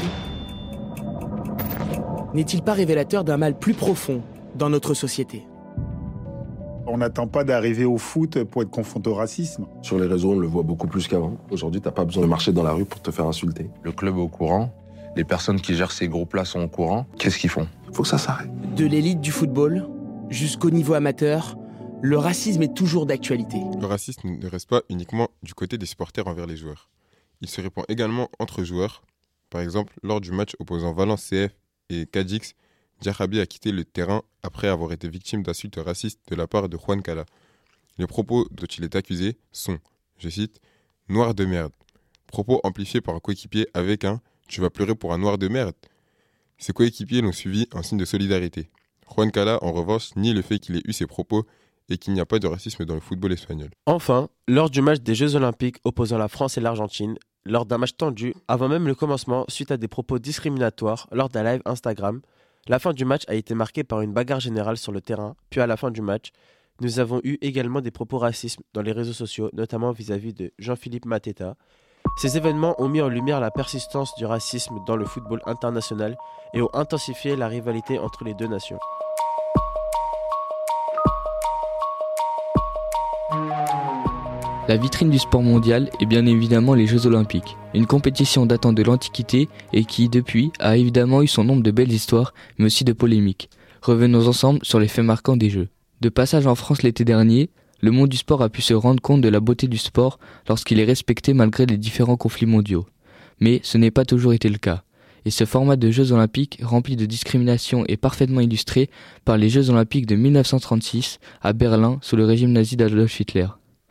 n'est-il pas révélateur d'un mal plus profond dans notre société ? On n'attend pas d'arriver au foot pour être confronté au racisme. Sur les réseaux, on le voit beaucoup plus qu'avant. Aujourd'hui, t'as pas besoin de marcher dans la rue pour te faire insulter. Le club est au courant, les personnes qui gèrent ces groupes-là sont au courant. Qu'est-ce qu'ils font ? Faut que ça s'arrête. De l'élite du football jusqu'au niveau amateur, le racisme est toujours d'actualité. Le racisme ne reste pas uniquement du côté des supporters envers les joueurs. Il se répand également entre joueurs. Par exemple, lors du match opposant Valence C F et Cadix, Diakhaby a quitté le terrain après avoir été victime d'insultes racistes de la part de Juan Cala. Les propos dont il est accusé sont, je cite, « noir de merde ». Propos amplifiés par un coéquipier avec un « tu vas pleurer pour un noir de merde ». Ses coéquipiers l'ont suivi en signe de solidarité. Juan Cala, en revanche, nie le fait qu'il ait eu ces propos et qu'il n'y a pas de racisme dans le football espagnol. Enfin, lors du match des Jeux Olympiques opposant la France et l'Argentine, lors d'un match tendu, avant même le commencement, suite à des propos discriminatoires lors d'un live Instagram, la fin du match a été marquée par une bagarre générale sur le terrain, puis à la fin du match, nous avons eu également des propos racistes dans les réseaux sociaux, notamment vis-à-vis de Jean-Philippe Mateta. Ces événements ont mis en lumière la persistance du racisme dans le football international et ont intensifié la rivalité entre les deux nations. La vitrine du sport mondial est bien évidemment les Jeux Olympiques, une compétition datant de l'Antiquité et qui, depuis, a évidemment eu son nombre de belles histoires, mais aussi de polémiques. Revenons ensemble sur les faits marquants des Jeux. De passage en France l'été dernier, le monde du sport a pu se rendre compte de la beauté du sport lorsqu'il est respecté malgré les différents conflits mondiaux. Mais ce n'est pas toujours été le cas. Et ce format de Jeux olympiques rempli de discrimination est parfaitement illustré par les Jeux olympiques de mille neuf cent trente-six à Berlin sous le régime nazi d'Adolf Hitler.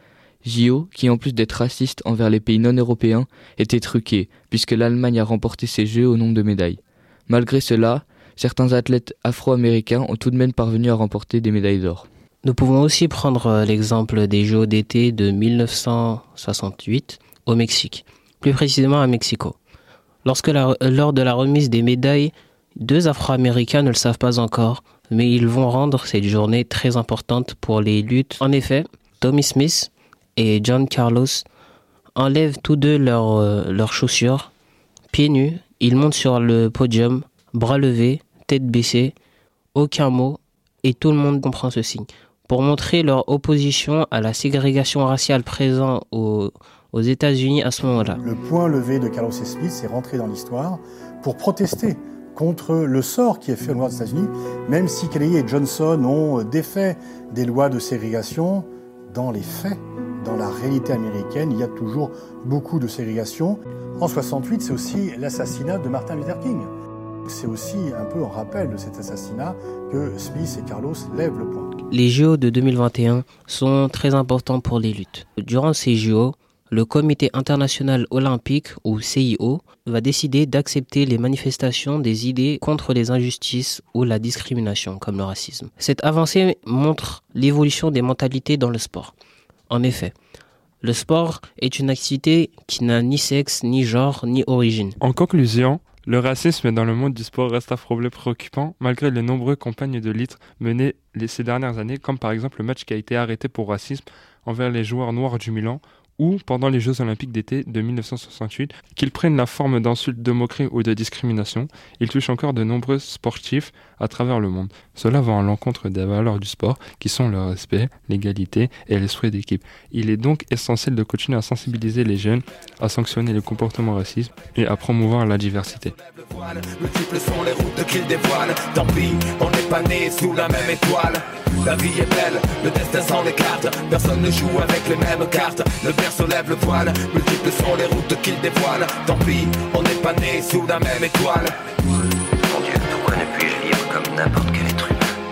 J O qui, en plus d'être raciste envers les pays non européens, étaient truqués, puisque l'Allemagne a remporté ces Jeux au nombre de médailles. Malgré cela, certains athlètes afro-américains ont tout de même parvenu à remporter des médailles d'or. Nous pouvons aussi prendre l'exemple des Jeux d'été de mille neuf cent soixante-huit au Mexique, plus précisément à Mexico. Lorsque la, lors de la remise des médailles, deux Afro-Américains ne le savent pas encore, mais ils vont rendre cette journée très importante pour les luttes. En effet, Tommy Smith et John Carlos enlèvent tous deux leurs, euh, leurs chaussures, pieds nus, ils montent sur le podium, bras levés, tête baissée, aucun mot, et tout le monde comprend ce signe. Pour montrer leur opposition à la ségrégation raciale présente aux, aux États-Unis à ce moment-là. Le point levé de Carlos et Smith est rentré dans l'histoire pour protester contre le sort qui est fait aux Noirs des États-Unis, même si Kennedy et Johnson ont défait des lois de ségrégation, dans les faits, dans la réalité américaine, il y a toujours beaucoup de ségrégation. En soixante-huit, c'est aussi l'assassinat de Martin Luther King. C'est aussi un peu en rappel de cet assassinat que Smith et Carlos lèvent le point. Les J O de deux mille vingt et un sont très importants pour les luttes. Durant ces J O, le Comité international olympique, ou C I O, va décider d'accepter les manifestations des idées contre les injustices ou la discrimination, comme le racisme. Cette avancée montre l'évolution des mentalités dans le sport. En effet, le sport est une activité qui n'a ni sexe, ni genre, ni origine. En conclusion, le racisme dans le monde du sport reste un problème préoccupant malgré les nombreuses campagnes de lutte menées ces dernières années, comme par exemple le match qui a été arrêté pour racisme envers les joueurs noirs du Milan, ou pendant les Jeux olympiques d'été de mille neuf cent soixante-huit, qu'ils prennent la forme d'insultes, de moqueries ou de discrimination, ils touchent encore de nombreux sportifs à travers le monde. Cela va à l'encontre des valeurs du sport qui sont le respect, l'égalité et l'esprit d'équipe. Il est donc essentiel de continuer à sensibiliser les jeunes, à sanctionner les comportements racistes et à promouvoir la diversité. Multiples sont les routes qu'ils dévoilent. Tant pis, on n'est pas nés sous la même étoile. La vie est belle, le destin s'en écarte. Personne ne joue avec les mêmes cartes. Le berceau lève le voile. Multiples sont les routes qu'ils dévoilent. Tant pis, on n'est pas nés sous la même étoile. Mon Dieu, pourquoi ne puis-je vivre comme n'importe quel être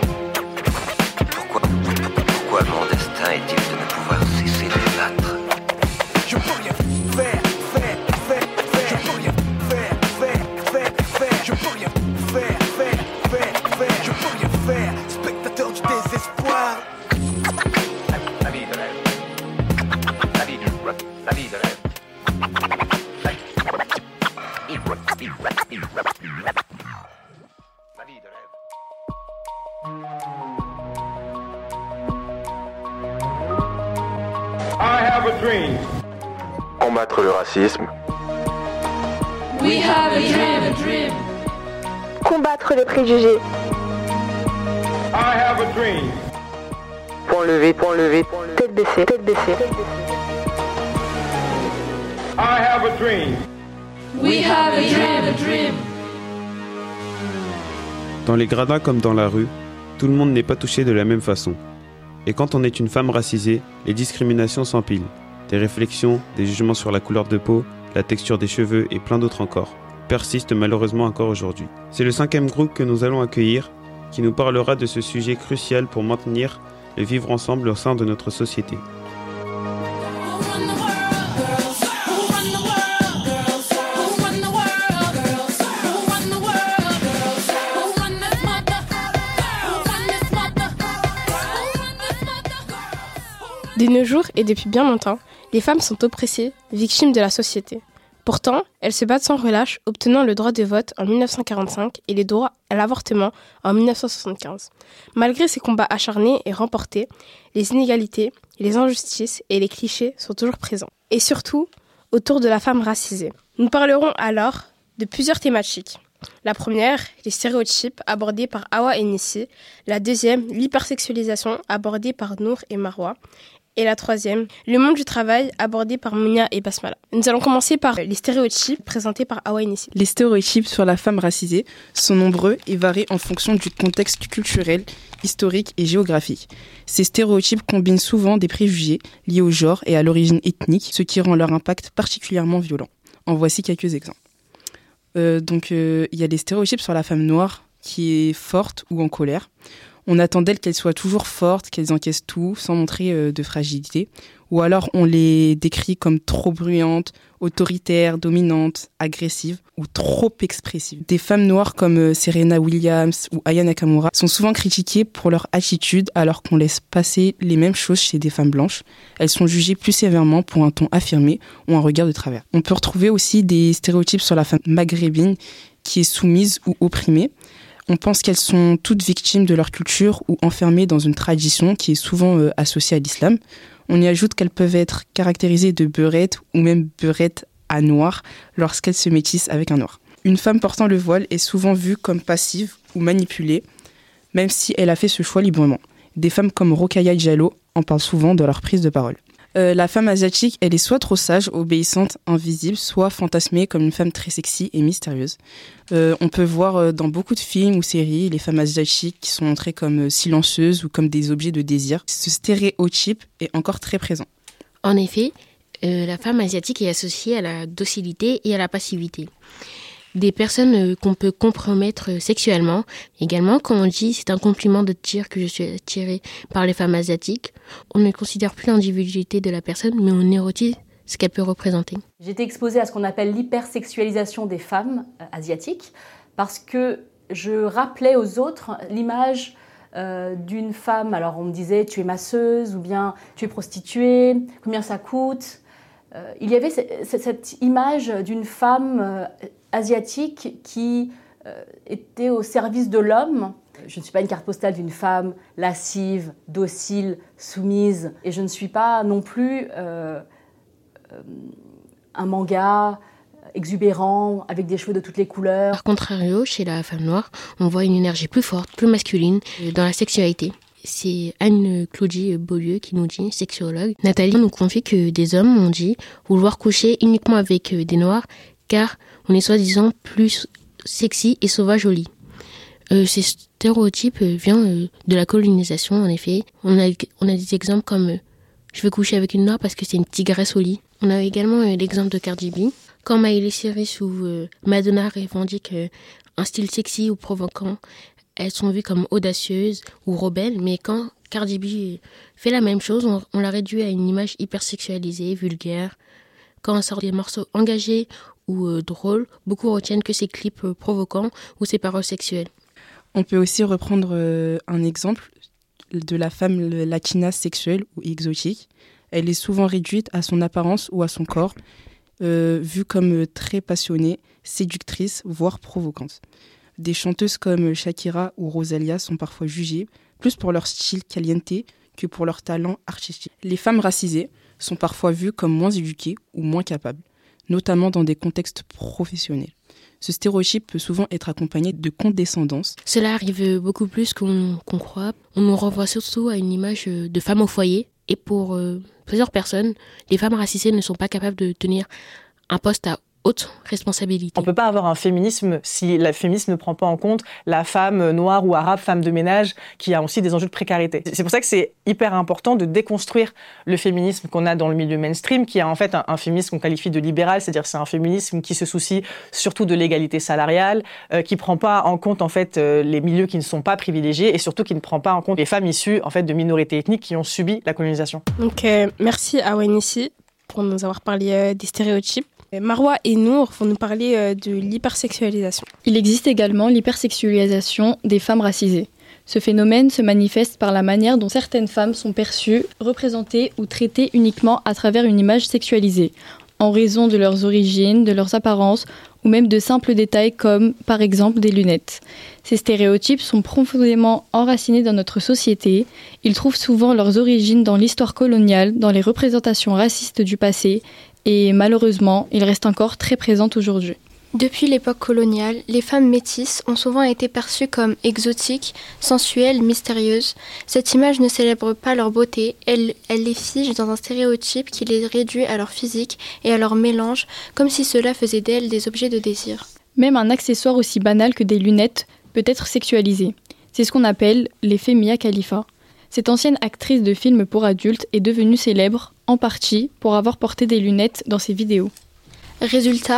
humain? Pourquoi, pourquoi mon destin est-il de ne pouvoir cesser de battre? Je peux rien faire, faire, faire, faire. Je peux rien faire, faire, faire, faire. Je peux rien faire, faire, faire, faire. Je peux rien faire. Spectateur du désespoir. La vie de rêve. La vie de rêve. La vie de rêve. La vie de rêve. I have a dream. Combattre le racisme. We have a dream. A dream. Combattre les préjugés. I have a dream. Point levé, point levé, tête baissée, tête baissée. I have a dream. We have a dream. A dream. Dans les gradins comme dans la rue, tout le monde n'est pas touché de la même façon. Et quand on est une femme racisée, les discriminations s'empilent. Des réflexions, des jugements sur la couleur de peau, la texture des cheveux et plein d'autres encore, persistent malheureusement encore aujourd'hui. C'est le cinquième groupe que nous allons accueillir, qui nous parlera de ce sujet crucial pour maintenir le vivre ensemble au sein de notre société. De nos jours et depuis bien longtemps, les femmes sont oppressées, victimes de la société. Pourtant, elles se battent sans relâche, obtenant le droit de vote en dix-neuf cent quarante-cinq et les droits à l'avortement en dix-neuf cent soixante-quinze. Malgré ces combats acharnés et remportés, les inégalités, les injustices et les clichés sont toujours présents. Et surtout, autour de la femme racisée. Nous parlerons alors de plusieurs thématiques. La première, les stéréotypes abordés par Hawa et Nissi. La deuxième, l'hypersexualisation abordée par Nour et Marwa. Et la troisième, le monde du travail abordé par Mounia et Basmala. Nous allons commencer par les stéréotypes présentés par Hawa et Nissi. Les stéréotypes sur la femme racisée sont nombreux et varient en fonction du contexte culturel, historique et géographique. Ces stéréotypes combinent souvent des préjugés liés au genre et à l'origine ethnique, ce qui rend leur impact particulièrement violent. En voici quelques exemples. Euh, donc euh, il y a des stéréotypes sur la femme noire qui est forte ou en colère. On attend d'elles qu'elles soient toujours fortes, qu'elles encaissent tout, sans montrer euh, de fragilité. Ou alors on les décrit comme trop bruyantes, autoritaires, dominantes, agressives ou trop expressives. Des femmes noires comme euh, Serena Williams ou Aya Nakamura sont souvent critiquées pour leur attitude alors qu'on laisse passer les mêmes choses chez des femmes blanches. Elles sont jugées plus sévèrement pour un ton affirmé ou un regard de travers. On peut retrouver aussi des stéréotypes sur la femme maghrébine qui est soumise ou opprimée. On pense qu'elles sont toutes victimes de leur culture ou enfermées dans une tradition qui est souvent euh, associée à l'islam. On y ajoute qu'elles peuvent être caractérisées de beurettes ou même beurettes à noir lorsqu'elles se métissent avec un noir. Une femme portant le voile est souvent vue comme passive ou manipulée, même si elle a fait ce choix librement. Des femmes comme Rokhaya Diallo en parlent souvent dans leur prise de parole. Euh, la femme asiatique, elle est soit trop sage, obéissante, invisible, soit fantasmée comme une femme très sexy et mystérieuse. Euh, on peut voir euh, dans beaucoup de films ou séries les femmes asiatiques qui sont montrées comme euh, silencieuses ou comme des objets de désir. Ce stéréotype est encore très présent. En effet, euh, la femme asiatique est associée à la docilité et à la passivité. Des personnes euh, qu'on peut compromettre euh, sexuellement. Également, quand on dit c'est un compliment de dire que je suis attirée par les femmes asiatiques, on ne considère plus l'individualité de la personne, mais on érotise ce qu'elle peut représenter. J'ai été exposée à ce qu'on appelle l'hypersexualisation des femmes euh, asiatiques, parce que je rappelais aux autres l'image euh, d'une femme. Alors on me disait tu es masseuse ou bien tu es prostituée, combien ça coûte. Euh, il y avait c- c- cette image d'une femme euh, asiatique qui euh, était au service de l'homme. Je ne suis pas une carte postale d'une femme lascive, docile, soumise. Et je ne suis pas non plus euh, euh, un manga exubérant, avec des cheveux de toutes les couleurs. Par contrario, chez la femme noire, on voit une énergie plus forte, plus masculine dans la sexualité. C'est Anne-Claudie Beaulieu qui nous dit, sexologue. Nathalie nous confie que des hommes ont dit vouloir coucher uniquement avec des noirs car on est soi-disant plus sexy et sauvage au lit. Euh, ces stéréotypes euh, viennent euh, de la colonisation, en effet. On a, on a des exemples comme euh, « je veux coucher avec une noire parce que c'est une tigresse au lit ». On a également euh, l'exemple de Cardi B. Quand Miley Cyrus ou euh, Madonna revendiquent euh, un style sexy ou provoquant, elles sont vues comme audacieuses ou rebelles, mais quand Cardi B fait la même chose, on, on la réduit à une image hypersexualisée, vulgaire. Quand on sort des morceaux engagés ou euh, drôles, beaucoup retiennent que ses clips euh, provocants ou ses paroles sexuelles. On peut aussi reprendre euh, un exemple de la femme latina sexuelle ou exotique. Elle est souvent réduite à son apparence ou à son corps, euh, vue comme très passionnée, séductrice, voire provocante. Des chanteuses comme Shakira ou Rosalia sont parfois jugées plus pour leur style caliente que pour leur talent artistique. Les femmes racisées sont parfois vues comme moins éduquées ou moins capables, notamment dans des contextes professionnels. Ce stéréotype peut souvent être accompagné de condescendance. Cela arrive beaucoup plus qu'on, qu'on croit. On nous renvoie surtout à une image de femme au foyer. Et pour euh, plusieurs personnes, les femmes racisées ne sont pas capables de tenir un poste à haute responsabilité. On ne peut pas avoir un féminisme si le féminisme ne prend pas en compte la femme noire ou arabe, femme de ménage, qui a aussi des enjeux de précarité. C'est pour ça que c'est hyper important de déconstruire le féminisme qu'on a dans le milieu mainstream, qui est en fait un, un féminisme qu'on qualifie de libéral, c'est-à-dire que c'est un féminisme qui se soucie surtout de l'égalité salariale, euh, qui ne prend pas en compte en fait euh, les milieux qui ne sont pas privilégiés et surtout qui ne prend pas en compte les femmes issues en fait de minorités ethniques qui ont subi la colonisation. Donc euh, merci à Wanissi pour nous avoir parlé euh, des stéréotypes. Marwa et Nour vont nous parler euh, de l'hypersexualisation. Il existe également l'hypersexualisation des femmes racisées. Ce phénomène se manifeste par la manière dont certaines femmes sont perçues, représentées ou traitées uniquement à travers une image sexualisée, en raison de leurs origines, de leurs apparences ou même de simples détails comme, par exemple, des lunettes. Ces stéréotypes sont profondément enracinés dans notre société. Ils trouvent souvent leurs origines dans l'histoire coloniale, dans les représentations racistes du passé, et malheureusement, ils restent encore très présents aujourd'hui. Depuis l'époque coloniale, les femmes métisses ont souvent été perçues comme exotiques, sensuelles, mystérieuses. Cette image ne célèbre pas leur beauté, elle, elle les fige dans un stéréotype qui les réduit à leur physique et à leur mélange, comme si cela faisait d'elles des objets de désir. Même un accessoire aussi banal que des lunettes peut être sexualisé. C'est ce qu'on appelle l'effet Mia Khalifa. Cette ancienne actrice de films pour adultes est devenue célèbre, en partie, pour avoir porté des lunettes dans ses vidéos. Résultat,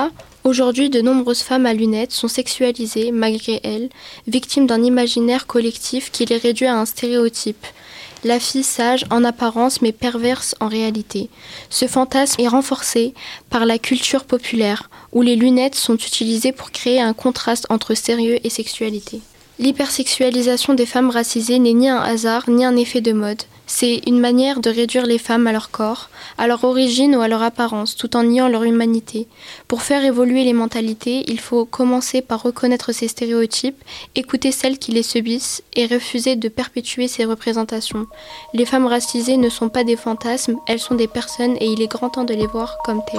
Aujourd'hui, de nombreuses femmes à lunettes sont sexualisées, malgré elles, victimes d'un imaginaire collectif qui les réduit à un stéréotype. La fille sage en apparence mais perverse en réalité. Ce fantasme est renforcé par la culture populaire, où les lunettes sont utilisées pour créer un contraste entre sérieux et sexualité. L'hypersexualisation des femmes racisées n'est ni un hasard ni un effet de mode. C'est une manière de réduire les femmes à leur corps, à leur origine ou à leur apparence, tout en niant leur humanité. Pour faire évoluer les mentalités, il faut commencer par reconnaître ces stéréotypes, écouter celles qui les subissent et refuser de perpétuer ces représentations. Les femmes racisées ne sont pas des fantasmes, elles sont des personnes et il est grand temps de les voir comme telles.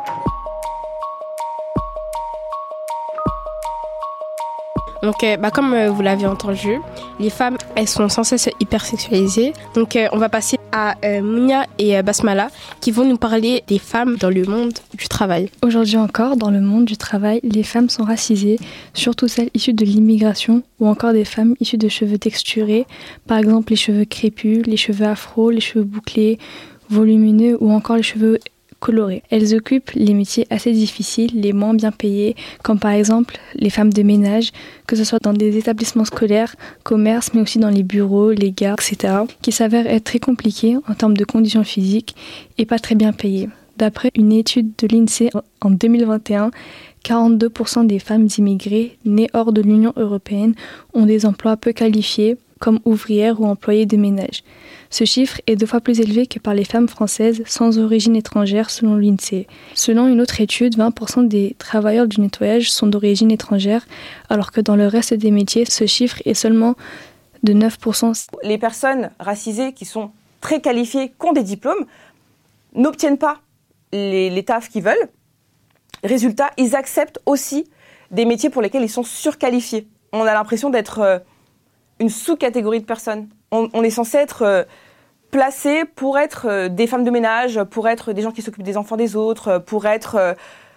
Donc, euh, bah, comme euh, vous l'avez entendu, les femmes, elles sont sans cesse hypersexualisées. Donc, euh, on va passer à euh, Mounia et euh, Basmala qui vont nous parler des femmes dans le monde du travail. Aujourd'hui encore, dans le monde du travail, les femmes sont racisées, surtout celles issues de l'immigration ou encore des femmes issues de cheveux texturés, par exemple les cheveux crépus, les cheveux afro, les cheveux bouclés, volumineux ou encore les cheveux colorées. Elles occupent les métiers assez difficiles, les moins bien payés, comme par exemple les femmes de ménage, que ce soit dans des établissements scolaires, commerces, mais aussi dans les bureaux, les gares, et cetera, qui s'avèrent être très compliquées en termes de conditions physiques et pas très bien payées. D'après une étude de l'INSEE en deux mille vingt et un, quarante-deux pour cent des femmes immigrées nées hors de l'Union européenne ont des emplois peu qualifiés, comme ouvrières ou employées de ménage. Ce chiffre est deux fois plus élevé que par les femmes françaises sans origine étrangère selon l'INSEE. Selon une autre étude, vingt pour cent des travailleurs du nettoyage sont d'origine étrangère, alors que dans le reste des métiers, ce chiffre est seulement de neuf pour cent. Les personnes racisées qui sont très qualifiées, qui ont des diplômes, n'obtiennent pas les, les tafs qu'ils veulent. Résultat, ils acceptent aussi des métiers pour lesquels ils sont surqualifiés. On a l'impression d'être euh, une sous-catégorie de personnes. On, on est censé être euh, placé pour être euh, des femmes de ménage, pour être des gens qui s'occupent des enfants des autres, pour être... Euh,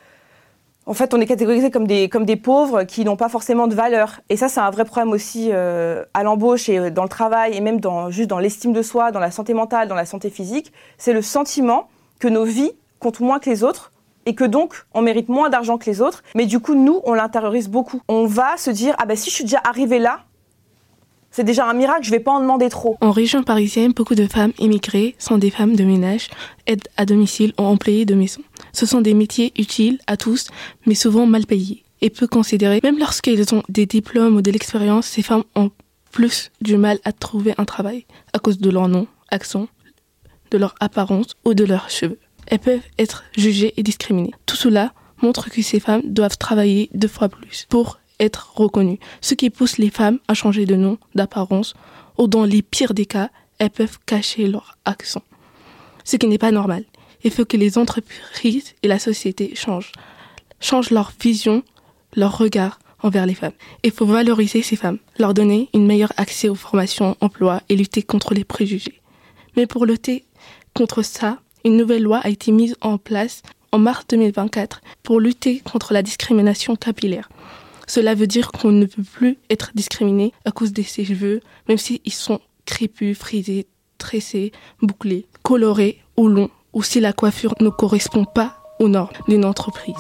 en fait, on est catégorisé comme des, comme des pauvres qui n'ont pas forcément de valeur. Et ça, c'est un vrai problème aussi euh, à l'embauche et dans le travail, et même dans, juste dans l'estime de soi, dans la santé mentale, dans la santé physique. C'est le sentiment que nos vies comptent moins que les autres, et que donc, on mérite moins d'argent que les autres. Mais du coup, nous, on l'intériorise beaucoup. On va se dire, ah ben si je suis déjà arrivée là, c'est déjà un miracle, je ne vais pas en demander trop. En région parisienne, beaucoup de femmes immigrées sont des femmes de ménage, aides à domicile ou employées de maison. Ce sont des métiers utiles à tous, mais souvent mal payés et peu considérés. Même lorsqu'elles ont des diplômes ou de l'expérience, ces femmes ont plus du mal à trouver un travail à cause de leur nom, accent, de leur apparence ou de leurs cheveux. Elles peuvent être jugées et discriminées. Tout cela montre que ces femmes doivent travailler deux fois plus pour être reconnues, ce qui pousse les femmes à changer de nom, d'apparence, ou dans les pires des cas, elles peuvent cacher leur accent. Ce qui n'est pas normal. Il faut que les entreprises et la société changent, changent leur vision, leur regard envers les femmes. Il faut valoriser ces femmes, leur donner un meilleur accès aux formations, emplois et lutter contre les préjugés. Mais pour lutter contre ça, une nouvelle loi a été mise en place en mars deux mille vingt-quatre pour lutter contre la discrimination capillaire. Cela veut dire qu'on ne peut plus être discriminé à cause de ses cheveux, même s'ils sont crépus, frisés, tressés, bouclés, colorés ou longs, ou si la coiffure ne correspond pas aux normes d'une entreprise.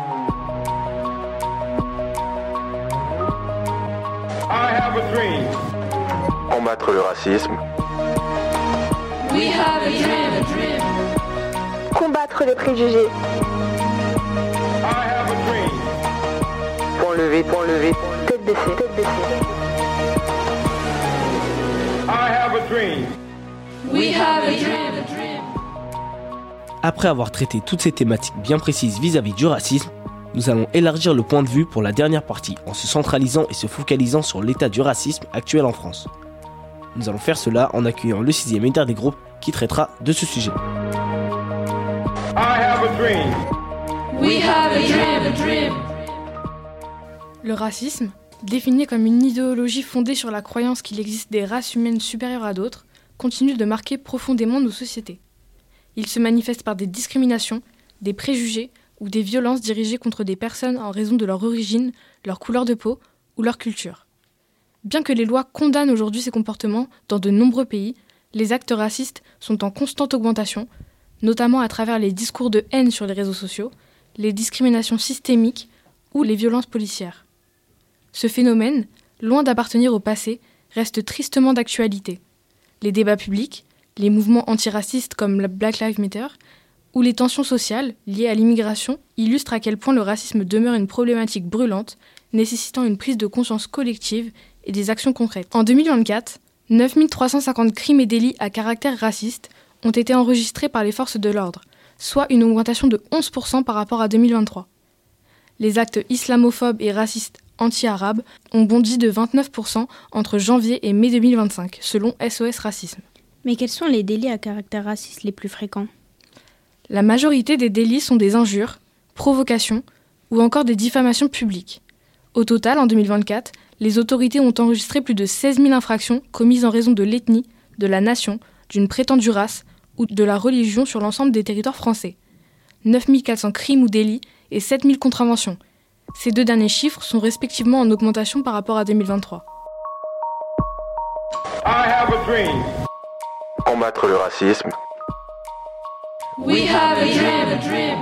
I have a dream. Combattre le racisme. We have a dream. Combattre les préjugés. I have a dream. Point levé, point levé, tête baissée, tête baissée. I have a dream. We have a dream. Après avoir traité toutes ces thématiques bien précises vis-à-vis du racisme, nous allons élargir le point de vue pour la dernière partie en se centralisant et se focalisant sur l'état du racisme actuel en France. Nous allons faire cela en accueillant le sixième et dernier groupe qui traitera de ce sujet. I have a dream. We have a dream. Le racisme, défini comme une idéologie fondée sur la croyance qu'il existe des races humaines supérieures à d'autres, continue de marquer profondément nos sociétés. Il se manifeste par des discriminations, des préjugés ou des violences dirigées contre des personnes en raison de leur origine, leur couleur de peau ou leur culture. Bien que les lois condamnent aujourd'hui ces comportements dans de nombreux pays, les actes racistes sont en constante augmentation, notamment à travers les discours de haine sur les réseaux sociaux, les discriminations systémiques ou les violences policières. Ce phénomène, loin d'appartenir au passé, reste tristement d'actualité. Les débats publics, les mouvements antiracistes comme la Black Lives Matter ou les tensions sociales liées à l'immigration illustrent à quel point le racisme demeure une problématique brûlante, nécessitant une prise de conscience collective et des actions concrètes. En deux mille vingt-quatre, neuf mille trois cent cinquante crimes et délits à caractère raciste ont été enregistrés par les forces de l'ordre, soit une augmentation de onze pour cent par rapport à deux mille vingt-trois. Les actes islamophobes et racistes anti-arabes ont bondi de vingt-neuf pour cent entre janvier et mai deux mille vingt-cinq, selon S O S Racisme. Mais quels sont les délits à caractère raciste les plus fréquents ? La majorité des délits sont des injures, provocations ou encore des diffamations publiques. Au total, en deux mille vingt-quatre, les autorités ont enregistré plus de seize mille infractions commises en raison de l'ethnie, de la nation, d'une prétendue race ou de la religion sur l'ensemble des territoires français. neuf mille quatre cents crimes ou délits et sept mille contraventions. Ces deux derniers chiffres sont respectivement en augmentation par rapport à deux mille vingt-trois. I have a dream. Combattre le racisme. We have a dream. A dream.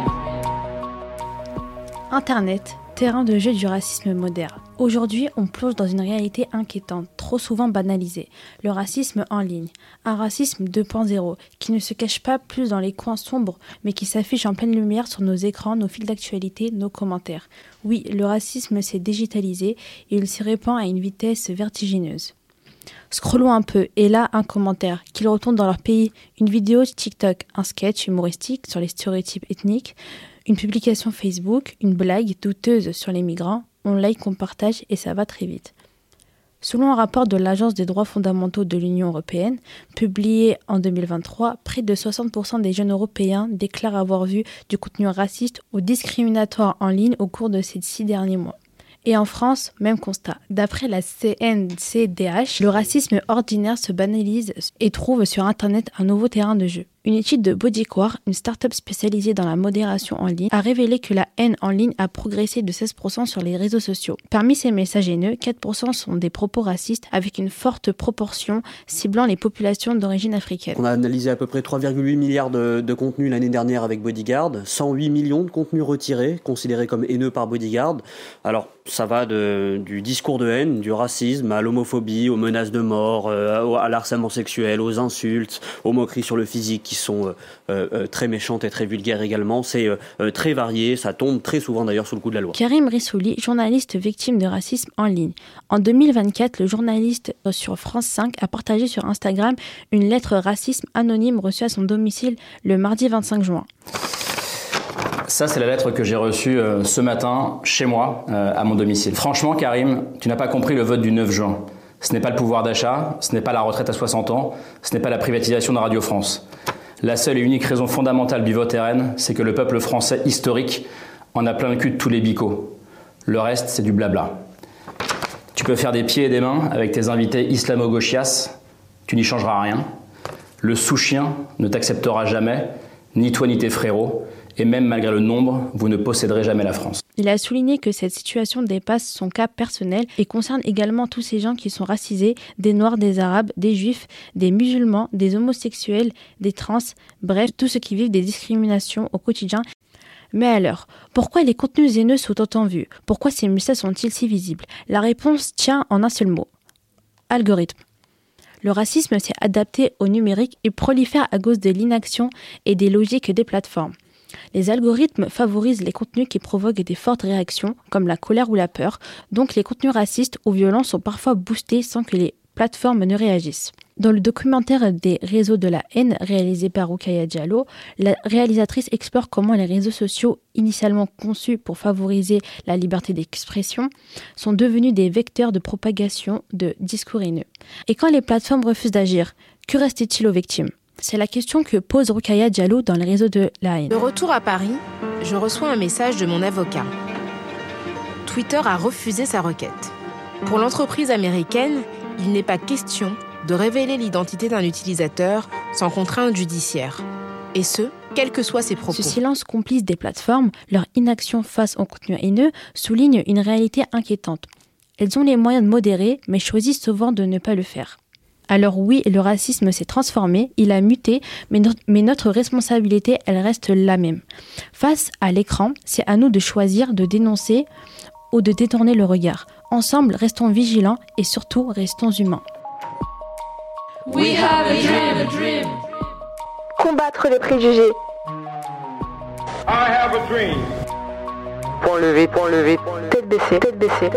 Internet, terrain de jeu du racisme moderne. Aujourd'hui, on plonge dans une réalité inquiétante, trop souvent banalisée. Le racisme en ligne. Un racisme deux point zéro, qui ne se cache pas plus dans les coins sombres, mais qui s'affiche en pleine lumière sur nos écrans, nos fils d'actualité, nos commentaires. Oui, le racisme s'est digitalisé et il s'y répand à une vitesse vertigineuse. Scrollons un peu, et là, un commentaire. Qu'ils retournent dans leur pays, une vidéo TikTok, un sketch humoristique sur les stéréotypes ethniques, une publication Facebook, une blague douteuse sur les migrants, on like, on partage et ça va très vite. Selon un rapport de l'Agence des droits fondamentaux de l'Union européenne, publié en deux mille vingt-trois, près de soixante pour cent des jeunes européens déclarent avoir vu du contenu raciste ou discriminatoire en ligne au cours de ces six derniers mois. Et en France, même constat. D'après la C N C D H, le racisme ordinaire se banalise et trouve sur Internet un nouveau terrain de jeu. Une étude de Bodyquar, une start-up spécialisée dans la modération en ligne, a révélé que la haine en ligne a progressé de seize pour cent sur les réseaux sociaux. Parmi ces messages haineux, quatre pour cent sont des propos racistes avec une forte proportion ciblant les populations d'origine africaine. On a analysé à peu près trois virgule huit milliards de, de contenus l'année dernière avec Bodyguard, cent huit millions de contenus retirés, considérés comme haineux par Bodyguard. Alors, ça va de, du discours de haine, du racisme, à l'homophobie, aux menaces de mort, euh, à l'harcèlement sexuel, aux insultes, aux moqueries sur le physique qui sont euh, euh, très méchantes et très vulgaires également. C'est euh, très varié, ça tombe très souvent d'ailleurs sous le coup de la loi. Karim Rissouli, journaliste victime de racisme en ligne. En deux mille vingt-quatre, le journaliste sur France cinq a partagé sur Instagram une lettre racisme anonyme reçue à son domicile le mardi vingt-cinq juin. Ça, c'est la lettre que j'ai reçue euh, ce matin, chez moi, euh, à mon domicile. Franchement, Karim, tu n'as pas compris le vote du neuf juin. Ce n'est pas le pouvoir d'achat, ce n'est pas la retraite à soixante ans, ce n'est pas la privatisation de Radio France. La seule et unique raison fondamentale du vote R N, c'est que le peuple français historique en a plein le cul de tous les bicots. Le reste, c'est du blabla. Tu peux faire des pieds et des mains avec tes invités islamo-gauchias, tu n'y changeras rien. Le sous-chien ne t'acceptera jamais, ni toi ni tes frérots. Et même malgré le nombre, vous ne posséderez jamais la France. Il a souligné que cette situation dépasse son cas personnel et concerne également tous ces gens qui sont racisés, des Noirs, des Arabes, des Juifs, des musulmans, des homosexuels, des trans, bref, tous ceux qui vivent des discriminations au quotidien. Mais alors, pourquoi les contenus haineux sont autant vus ? Pourquoi ces messages sont-ils si visibles ? La réponse tient en un seul mot. Algorithme. Le racisme s'est adapté au numérique et prolifère à cause de l'inaction et des logiques des plateformes. Les algorithmes favorisent les contenus qui provoquent des fortes réactions, comme la colère ou la peur, donc les contenus racistes ou violents sont parfois boostés sans que les plateformes ne réagissent. Dans le documentaire des réseaux de la haine, réalisé par Roukaya Diallo, la réalisatrice explore comment les réseaux sociaux, initialement conçus pour favoriser la liberté d'expression, sont devenus des vecteurs de propagation de discours haineux. Et quand les plateformes refusent d'agir, que reste-t-il aux victimes ? C'est la question que pose Roukaya Diallo dans le réseau de la haine. De retour à Paris, je reçois un message de mon avocat. Twitter a refusé sa requête. Pour l'entreprise américaine, il n'est pas question de révéler l'identité d'un utilisateur sans contrainte judiciaire. Et ce, quels que soient ses propos. Ce silence complice des plateformes, leur inaction face au contenu haineux, souligne une réalité inquiétante. Elles ont les moyens de modérer, mais choisissent souvent de ne pas le faire. Alors oui, le racisme s'est transformé, il a muté, mais, no- mais notre responsabilité, elle reste la même. Face à l'écran, c'est à nous de choisir de dénoncer ou de détourner le regard. Ensemble, restons vigilants et surtout, restons humains. We have a dream, a dream. Combattre les préjugés. I have a dream. Point levé, point levé, tête baissée, tête baissée.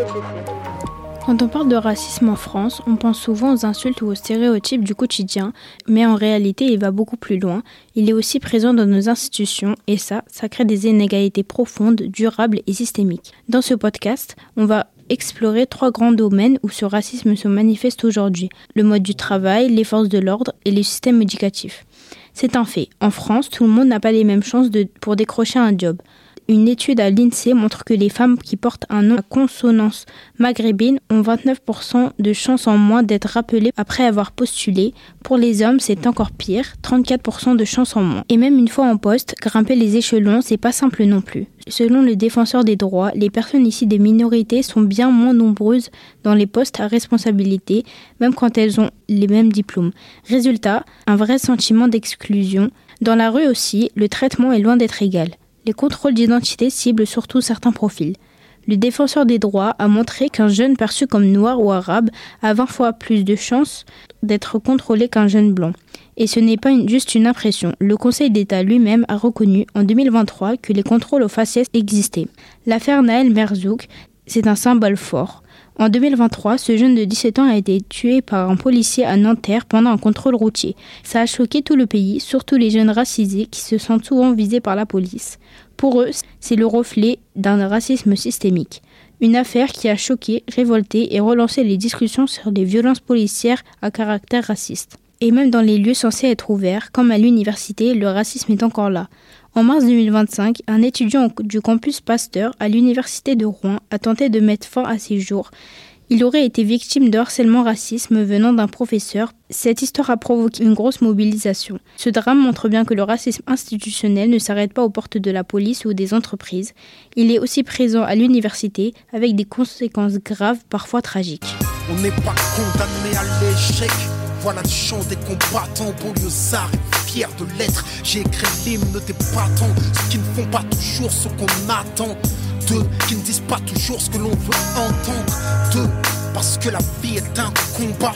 Quand on parle de racisme en France, on pense souvent aux insultes ou aux stéréotypes du quotidien, mais en réalité, il va beaucoup plus loin. Il est aussi présent dans nos institutions, et ça, ça crée des inégalités profondes, durables et systémiques. Dans ce podcast, on va explorer trois grands domaines où ce racisme se manifeste aujourd'hui. Le mode du travail, les forces de l'ordre et les systèmes éducatifs. C'est un fait. En France, tout le monde n'a pas les mêmes chances de, pour décrocher un job. Une étude à l'INSEE montre que les femmes qui portent un nom à consonance maghrébine ont vingt-neuf pour cent de chances en moins d'être rappelées après avoir postulé. Pour les hommes, c'est encore pire, trente-quatre pour cent de chances en moins. Et même une fois en poste, grimper les échelons, c'est pas simple non plus. Selon le défenseur des droits, les personnes issues des minorités sont bien moins nombreuses dans les postes à responsabilité, même quand elles ont les mêmes diplômes. Résultat, un vrai sentiment d'exclusion. Dans la rue aussi, le traitement est loin d'être égal. Les contrôles d'identité ciblent surtout certains profils. Le défenseur des droits a montré qu'un jeune perçu comme noir ou arabe a vingt fois plus de chances d'être contrôlé qu'un jeune blanc. Et ce n'est pas une, juste une impression. Le Conseil d'État lui-même a reconnu en deux mille vingt-trois que les contrôles aux faciès existaient. L'affaire Naël Merzouk, c'est un symbole fort. En deux mille vingt-trois, ce jeune de dix-sept ans a été tué par un policier à Nanterre pendant un contrôle routier. Ça a choqué tout le pays, surtout les jeunes racisés qui se sentent souvent visés par la police. Pour eux, c'est le reflet d'un racisme systémique. Une affaire qui a choqué, révolté et relancé les discussions sur les violences policières à caractère raciste. Et même dans les lieux censés être ouverts, comme à l'université, le racisme est encore là. En mars deux mille vingt-cinq, un étudiant du campus Pasteur à l'université de Rouen a tenté de mettre fin à ses jours. Il aurait été victime de harcèlement racisme venant d'un professeur. Cette histoire a provoqué une grosse mobilisation. Ce drame montre bien que le racisme institutionnel ne s'arrête pas aux portes de la police ou des entreprises. Il est aussi présent à l'université avec des conséquences graves, parfois tragiques. On n'est pas condamné à l'échec. Voilà le chant des combattants, banlieusards et fiers de l'être. J'ai écrit l'hymne des battants, ceux qui ne font pas toujours ce qu'on attend. Deux, qui ne disent pas toujours ce que l'on veut entendre. Deux, parce que la vie est un combat.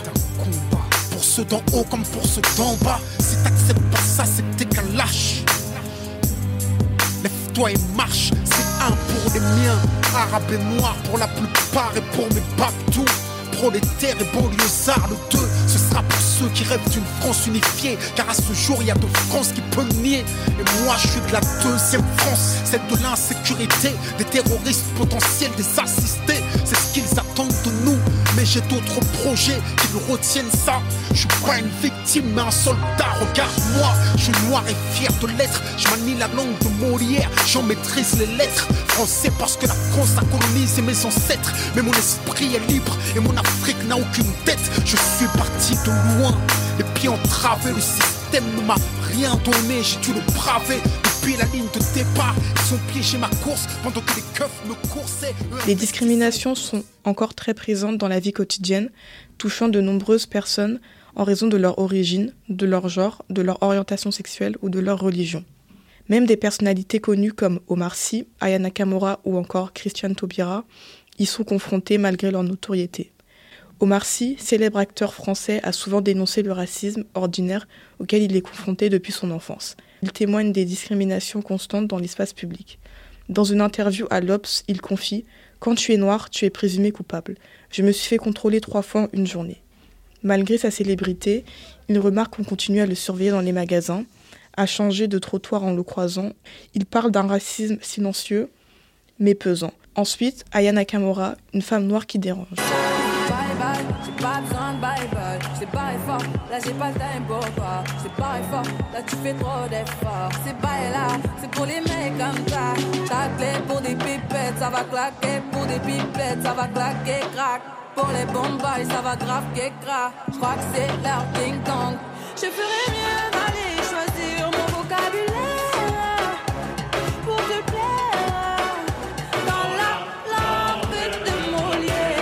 Pour ceux d'en haut comme pour ceux d'en bas. Si t'acceptes pas ça, c'est que t'es qu'un lâche. Lève-toi et marche, c'est un pour les miens. Arabes et noirs pour la plupart et pour mes babdous. Prolétaires et banlieusards, le deux, ce sera pour ceux qui rêvent d'une France unifiée. Car à ce jour, il y a deux France qui peuvent le nier. Et moi, je suis de la deuxième France, celle de l'insécurité, des terroristes potentiels, des assistés. C'est ce qu'ils attendent de nous. Mais j'ai d'autres projets qui me retiennent ça. Je suis pas une victime, mais un soldat. Regarde-moi, je suis noir et fier de l'être. Je manie la langue de Molière, j'en maîtrise les lettres. Français parce que la France a colonisé mes ancêtres. Mais mon esprit est libre et mon Afrique n'a aucune dette. Je suis parti de loin, les pieds entravés. Le système ne m'a rien donné, j'ai dû le braver. Depuis la ligne de départ, ils ont piégé ma course pendant que les keufs me coursaient. Les discriminations sont encore très présentes dans la vie quotidienne, touchant de nombreuses personnes en raison de leur origine, de leur genre, de leur orientation sexuelle ou de leur religion. Même des personnalités connues comme Omar Sy, Aya Nakamura ou encore Christiane Taubira y sont confrontées malgré leur notoriété. Omar Sy, célèbre acteur français, a souvent dénoncé le racisme ordinaire auquel il est confronté depuis son enfance. Il témoigne des discriminations constantes dans l'espace public. Dans une interview à l'Obs, il confie « Quand tu es noir, tu es présumé coupable. Je me suis fait contrôler trois fois en une journée. » Malgré sa célébrité, il remarque qu'on continue à le surveiller dans les magasins, à changer de trottoir en le croisant. Il parle d'un racisme silencieux, mais pesant. Ensuite, Aya Nakamura, une femme noire qui dérange. J'ai pas besoin de bye bye, c'est pas fort, là j'ai pas le time pour toi. C'est pas fort, là tu fais trop d'efforts. C'est pas là, c'est pour les mecs comme ça. Ta clé pour des pipettes, ça va claquer. Pour des pipettes, ça va claquer, crack. Pour les bombes, ça va grave crack. Je crois que c'est leur King Kong. Je ferais mieux d'aller choisir mon vocabulaire pour te plaire. Dans la langue de Molière.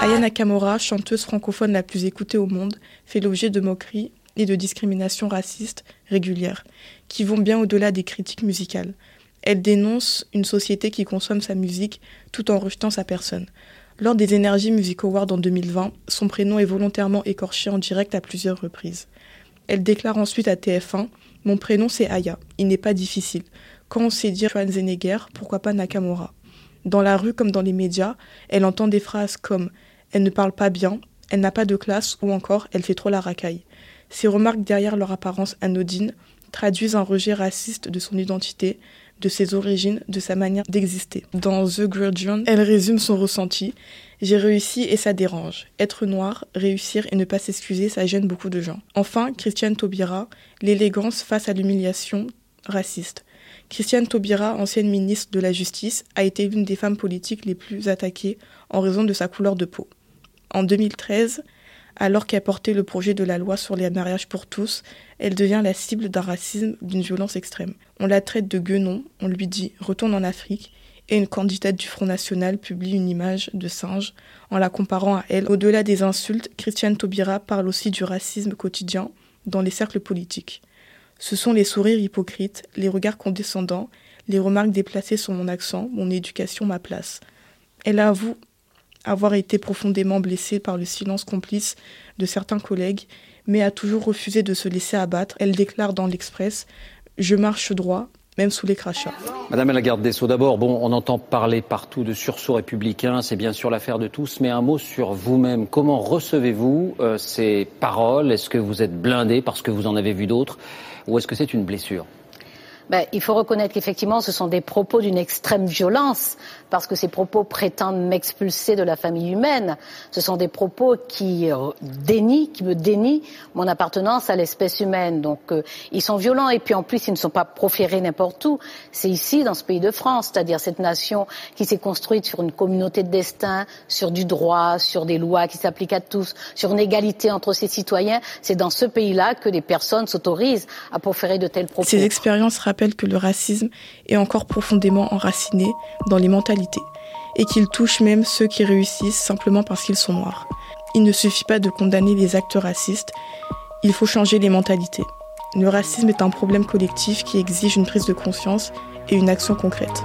Aya Nakamura, chanteuse francophone la plus écoutée au monde, fait l'objet de moqueries et de discriminations racistes régulières, qui vont bien au-delà des critiques musicales. Elle dénonce une société qui consomme sa musique tout en rejetant sa personne. Lors des Energy Music Awards en deux mille vingt, son prénom est volontairement écorché en direct à plusieurs reprises. Elle déclare ensuite à T F un « Mon prénom c'est Aya, il n'est pas difficile. Quand on sait dire Schwarzenegger, pourquoi pas Nakamura ?» Dans la rue comme dans les médias, elle entend des phrases comme « Elle ne parle pas bien »,« Elle n'a pas de classe » ou encore « Elle fait trop la racaille ». Ces remarques derrière leur apparence anodine traduisent un rejet raciste de son identité, de ses origines, de sa manière d'exister. Dans The Guardian, elle résume son ressenti. « J'ai réussi et ça dérange. Être noir, réussir et ne pas s'excuser, ça gêne beaucoup de gens. » Enfin, Christiane Taubira, l'élégance face à l'humiliation raciste. Christiane Taubira, ancienne ministre de la Justice, a été l'une des femmes politiques les plus attaquées en raison de sa couleur de peau. En deux mille treize, alors qu'elle portait le projet de la loi sur les mariages pour tous, elle devient la cible d'un racisme, d'une violence extrême. On la traite de guenon, on lui dit « retourne en Afrique » et une candidate du Front National publie une image de singe en la comparant à elle. Au-delà des insultes, Christiane Taubira parle aussi du racisme quotidien dans les cercles politiques. Ce sont les sourires hypocrites, les regards condescendants, les remarques déplacées sur mon accent, mon éducation, ma place. Elle avoue avoir été profondément blessée par le silence complice de certains collègues, mais a toujours refusé de se laisser abattre. Elle déclare dans l'Express « Je marche droit, même sous les crachats ». Madame la garde des Sceaux, d'abord, bon, on entend parler partout de sursaut républicain, c'est bien sûr l'affaire de tous, mais un mot sur vous-même. Comment recevez-vous euh, ces paroles ? Est-ce que vous êtes blindé parce que vous en avez vu d'autres ? Ou est-ce que c'est une blessure ? Ben, il faut reconnaître qu'effectivement, ce sont des propos d'une extrême violence, parce que ces propos prétendent m'expulser de la famille humaine. Ce sont des propos qui dénient, qui me dénient mon appartenance à l'espèce humaine. Donc, euh, ils sont violents, et puis en plus, ils ne sont pas proférés n'importe où. C'est ici, dans ce pays de France, c'est-à-dire cette nation qui s'est construite sur une communauté de destin, sur du droit, sur des lois qui s'appliquent à tous, sur une égalité entre ses citoyens. C'est dans ce pays-là que des personnes s'autorisent à proférer de tels propos. Ces expériences rappelle que le racisme est encore profondément enraciné dans les mentalités et qu'il touche même ceux qui réussissent simplement parce qu'ils sont noirs. Il ne suffit pas de condamner les actes racistes, il faut changer les mentalités. Le racisme est un problème collectif qui exige une prise de conscience et une action concrète.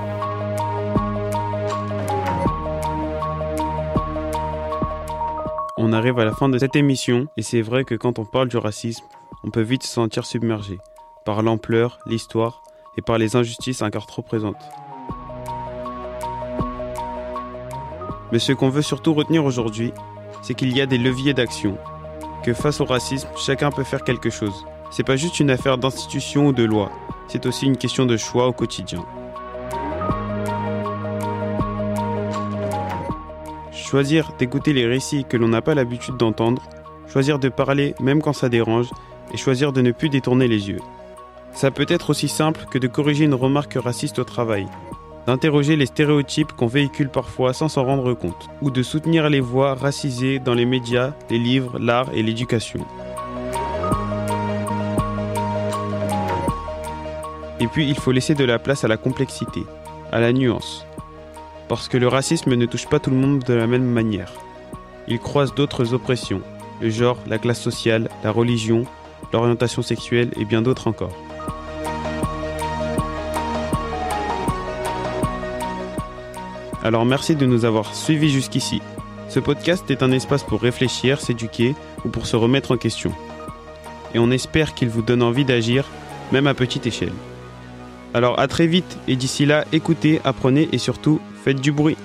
On arrive à la fin de cette émission et c'est vrai que quand on parle du racisme, on peut vite se sentir submergé par l'ampleur, l'histoire et par les injustices encore trop présentes. Mais ce qu'on veut surtout retenir aujourd'hui, c'est qu'il y a des leviers d'action, que face au racisme, chacun peut faire quelque chose. C'est pas juste une affaire d'institution ou de loi, c'est aussi une question de choix au quotidien. Choisir d'écouter les récits que l'on n'a pas l'habitude d'entendre, choisir de parler même quand ça dérange, et choisir de ne plus détourner les yeux. Ça peut être aussi simple que de corriger une remarque raciste au travail, d'interroger les stéréotypes qu'on véhicule parfois sans s'en rendre compte, ou de soutenir les voix racisées dans les médias, les livres, l'art et l'éducation. Et puis il faut laisser de la place à la complexité, à la nuance, parce que le racisme ne touche pas tout le monde de la même manière. Il croise d'autres oppressions, le genre, la classe sociale, la religion, l'orientation sexuelle et bien d'autres encore. Alors merci de nous avoir suivis jusqu'ici. Ce podcast est un espace pour réfléchir, s'éduquer ou pour se remettre en question. Et on espère qu'il vous donne envie d'agir, même à petite échelle. Alors à très vite et d'ici là, écoutez, apprenez et surtout, faites du bruit.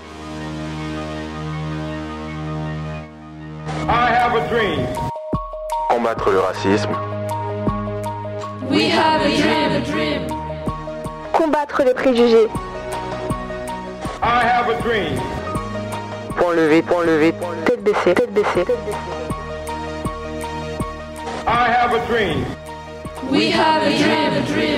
I have a dream. Combattre le racisme. We have a dream, a dream. Combattre les préjugés. I have a dream. Point levé, point levé, tête baissée, tête baissée. I have a dream. We have a dream, a dream.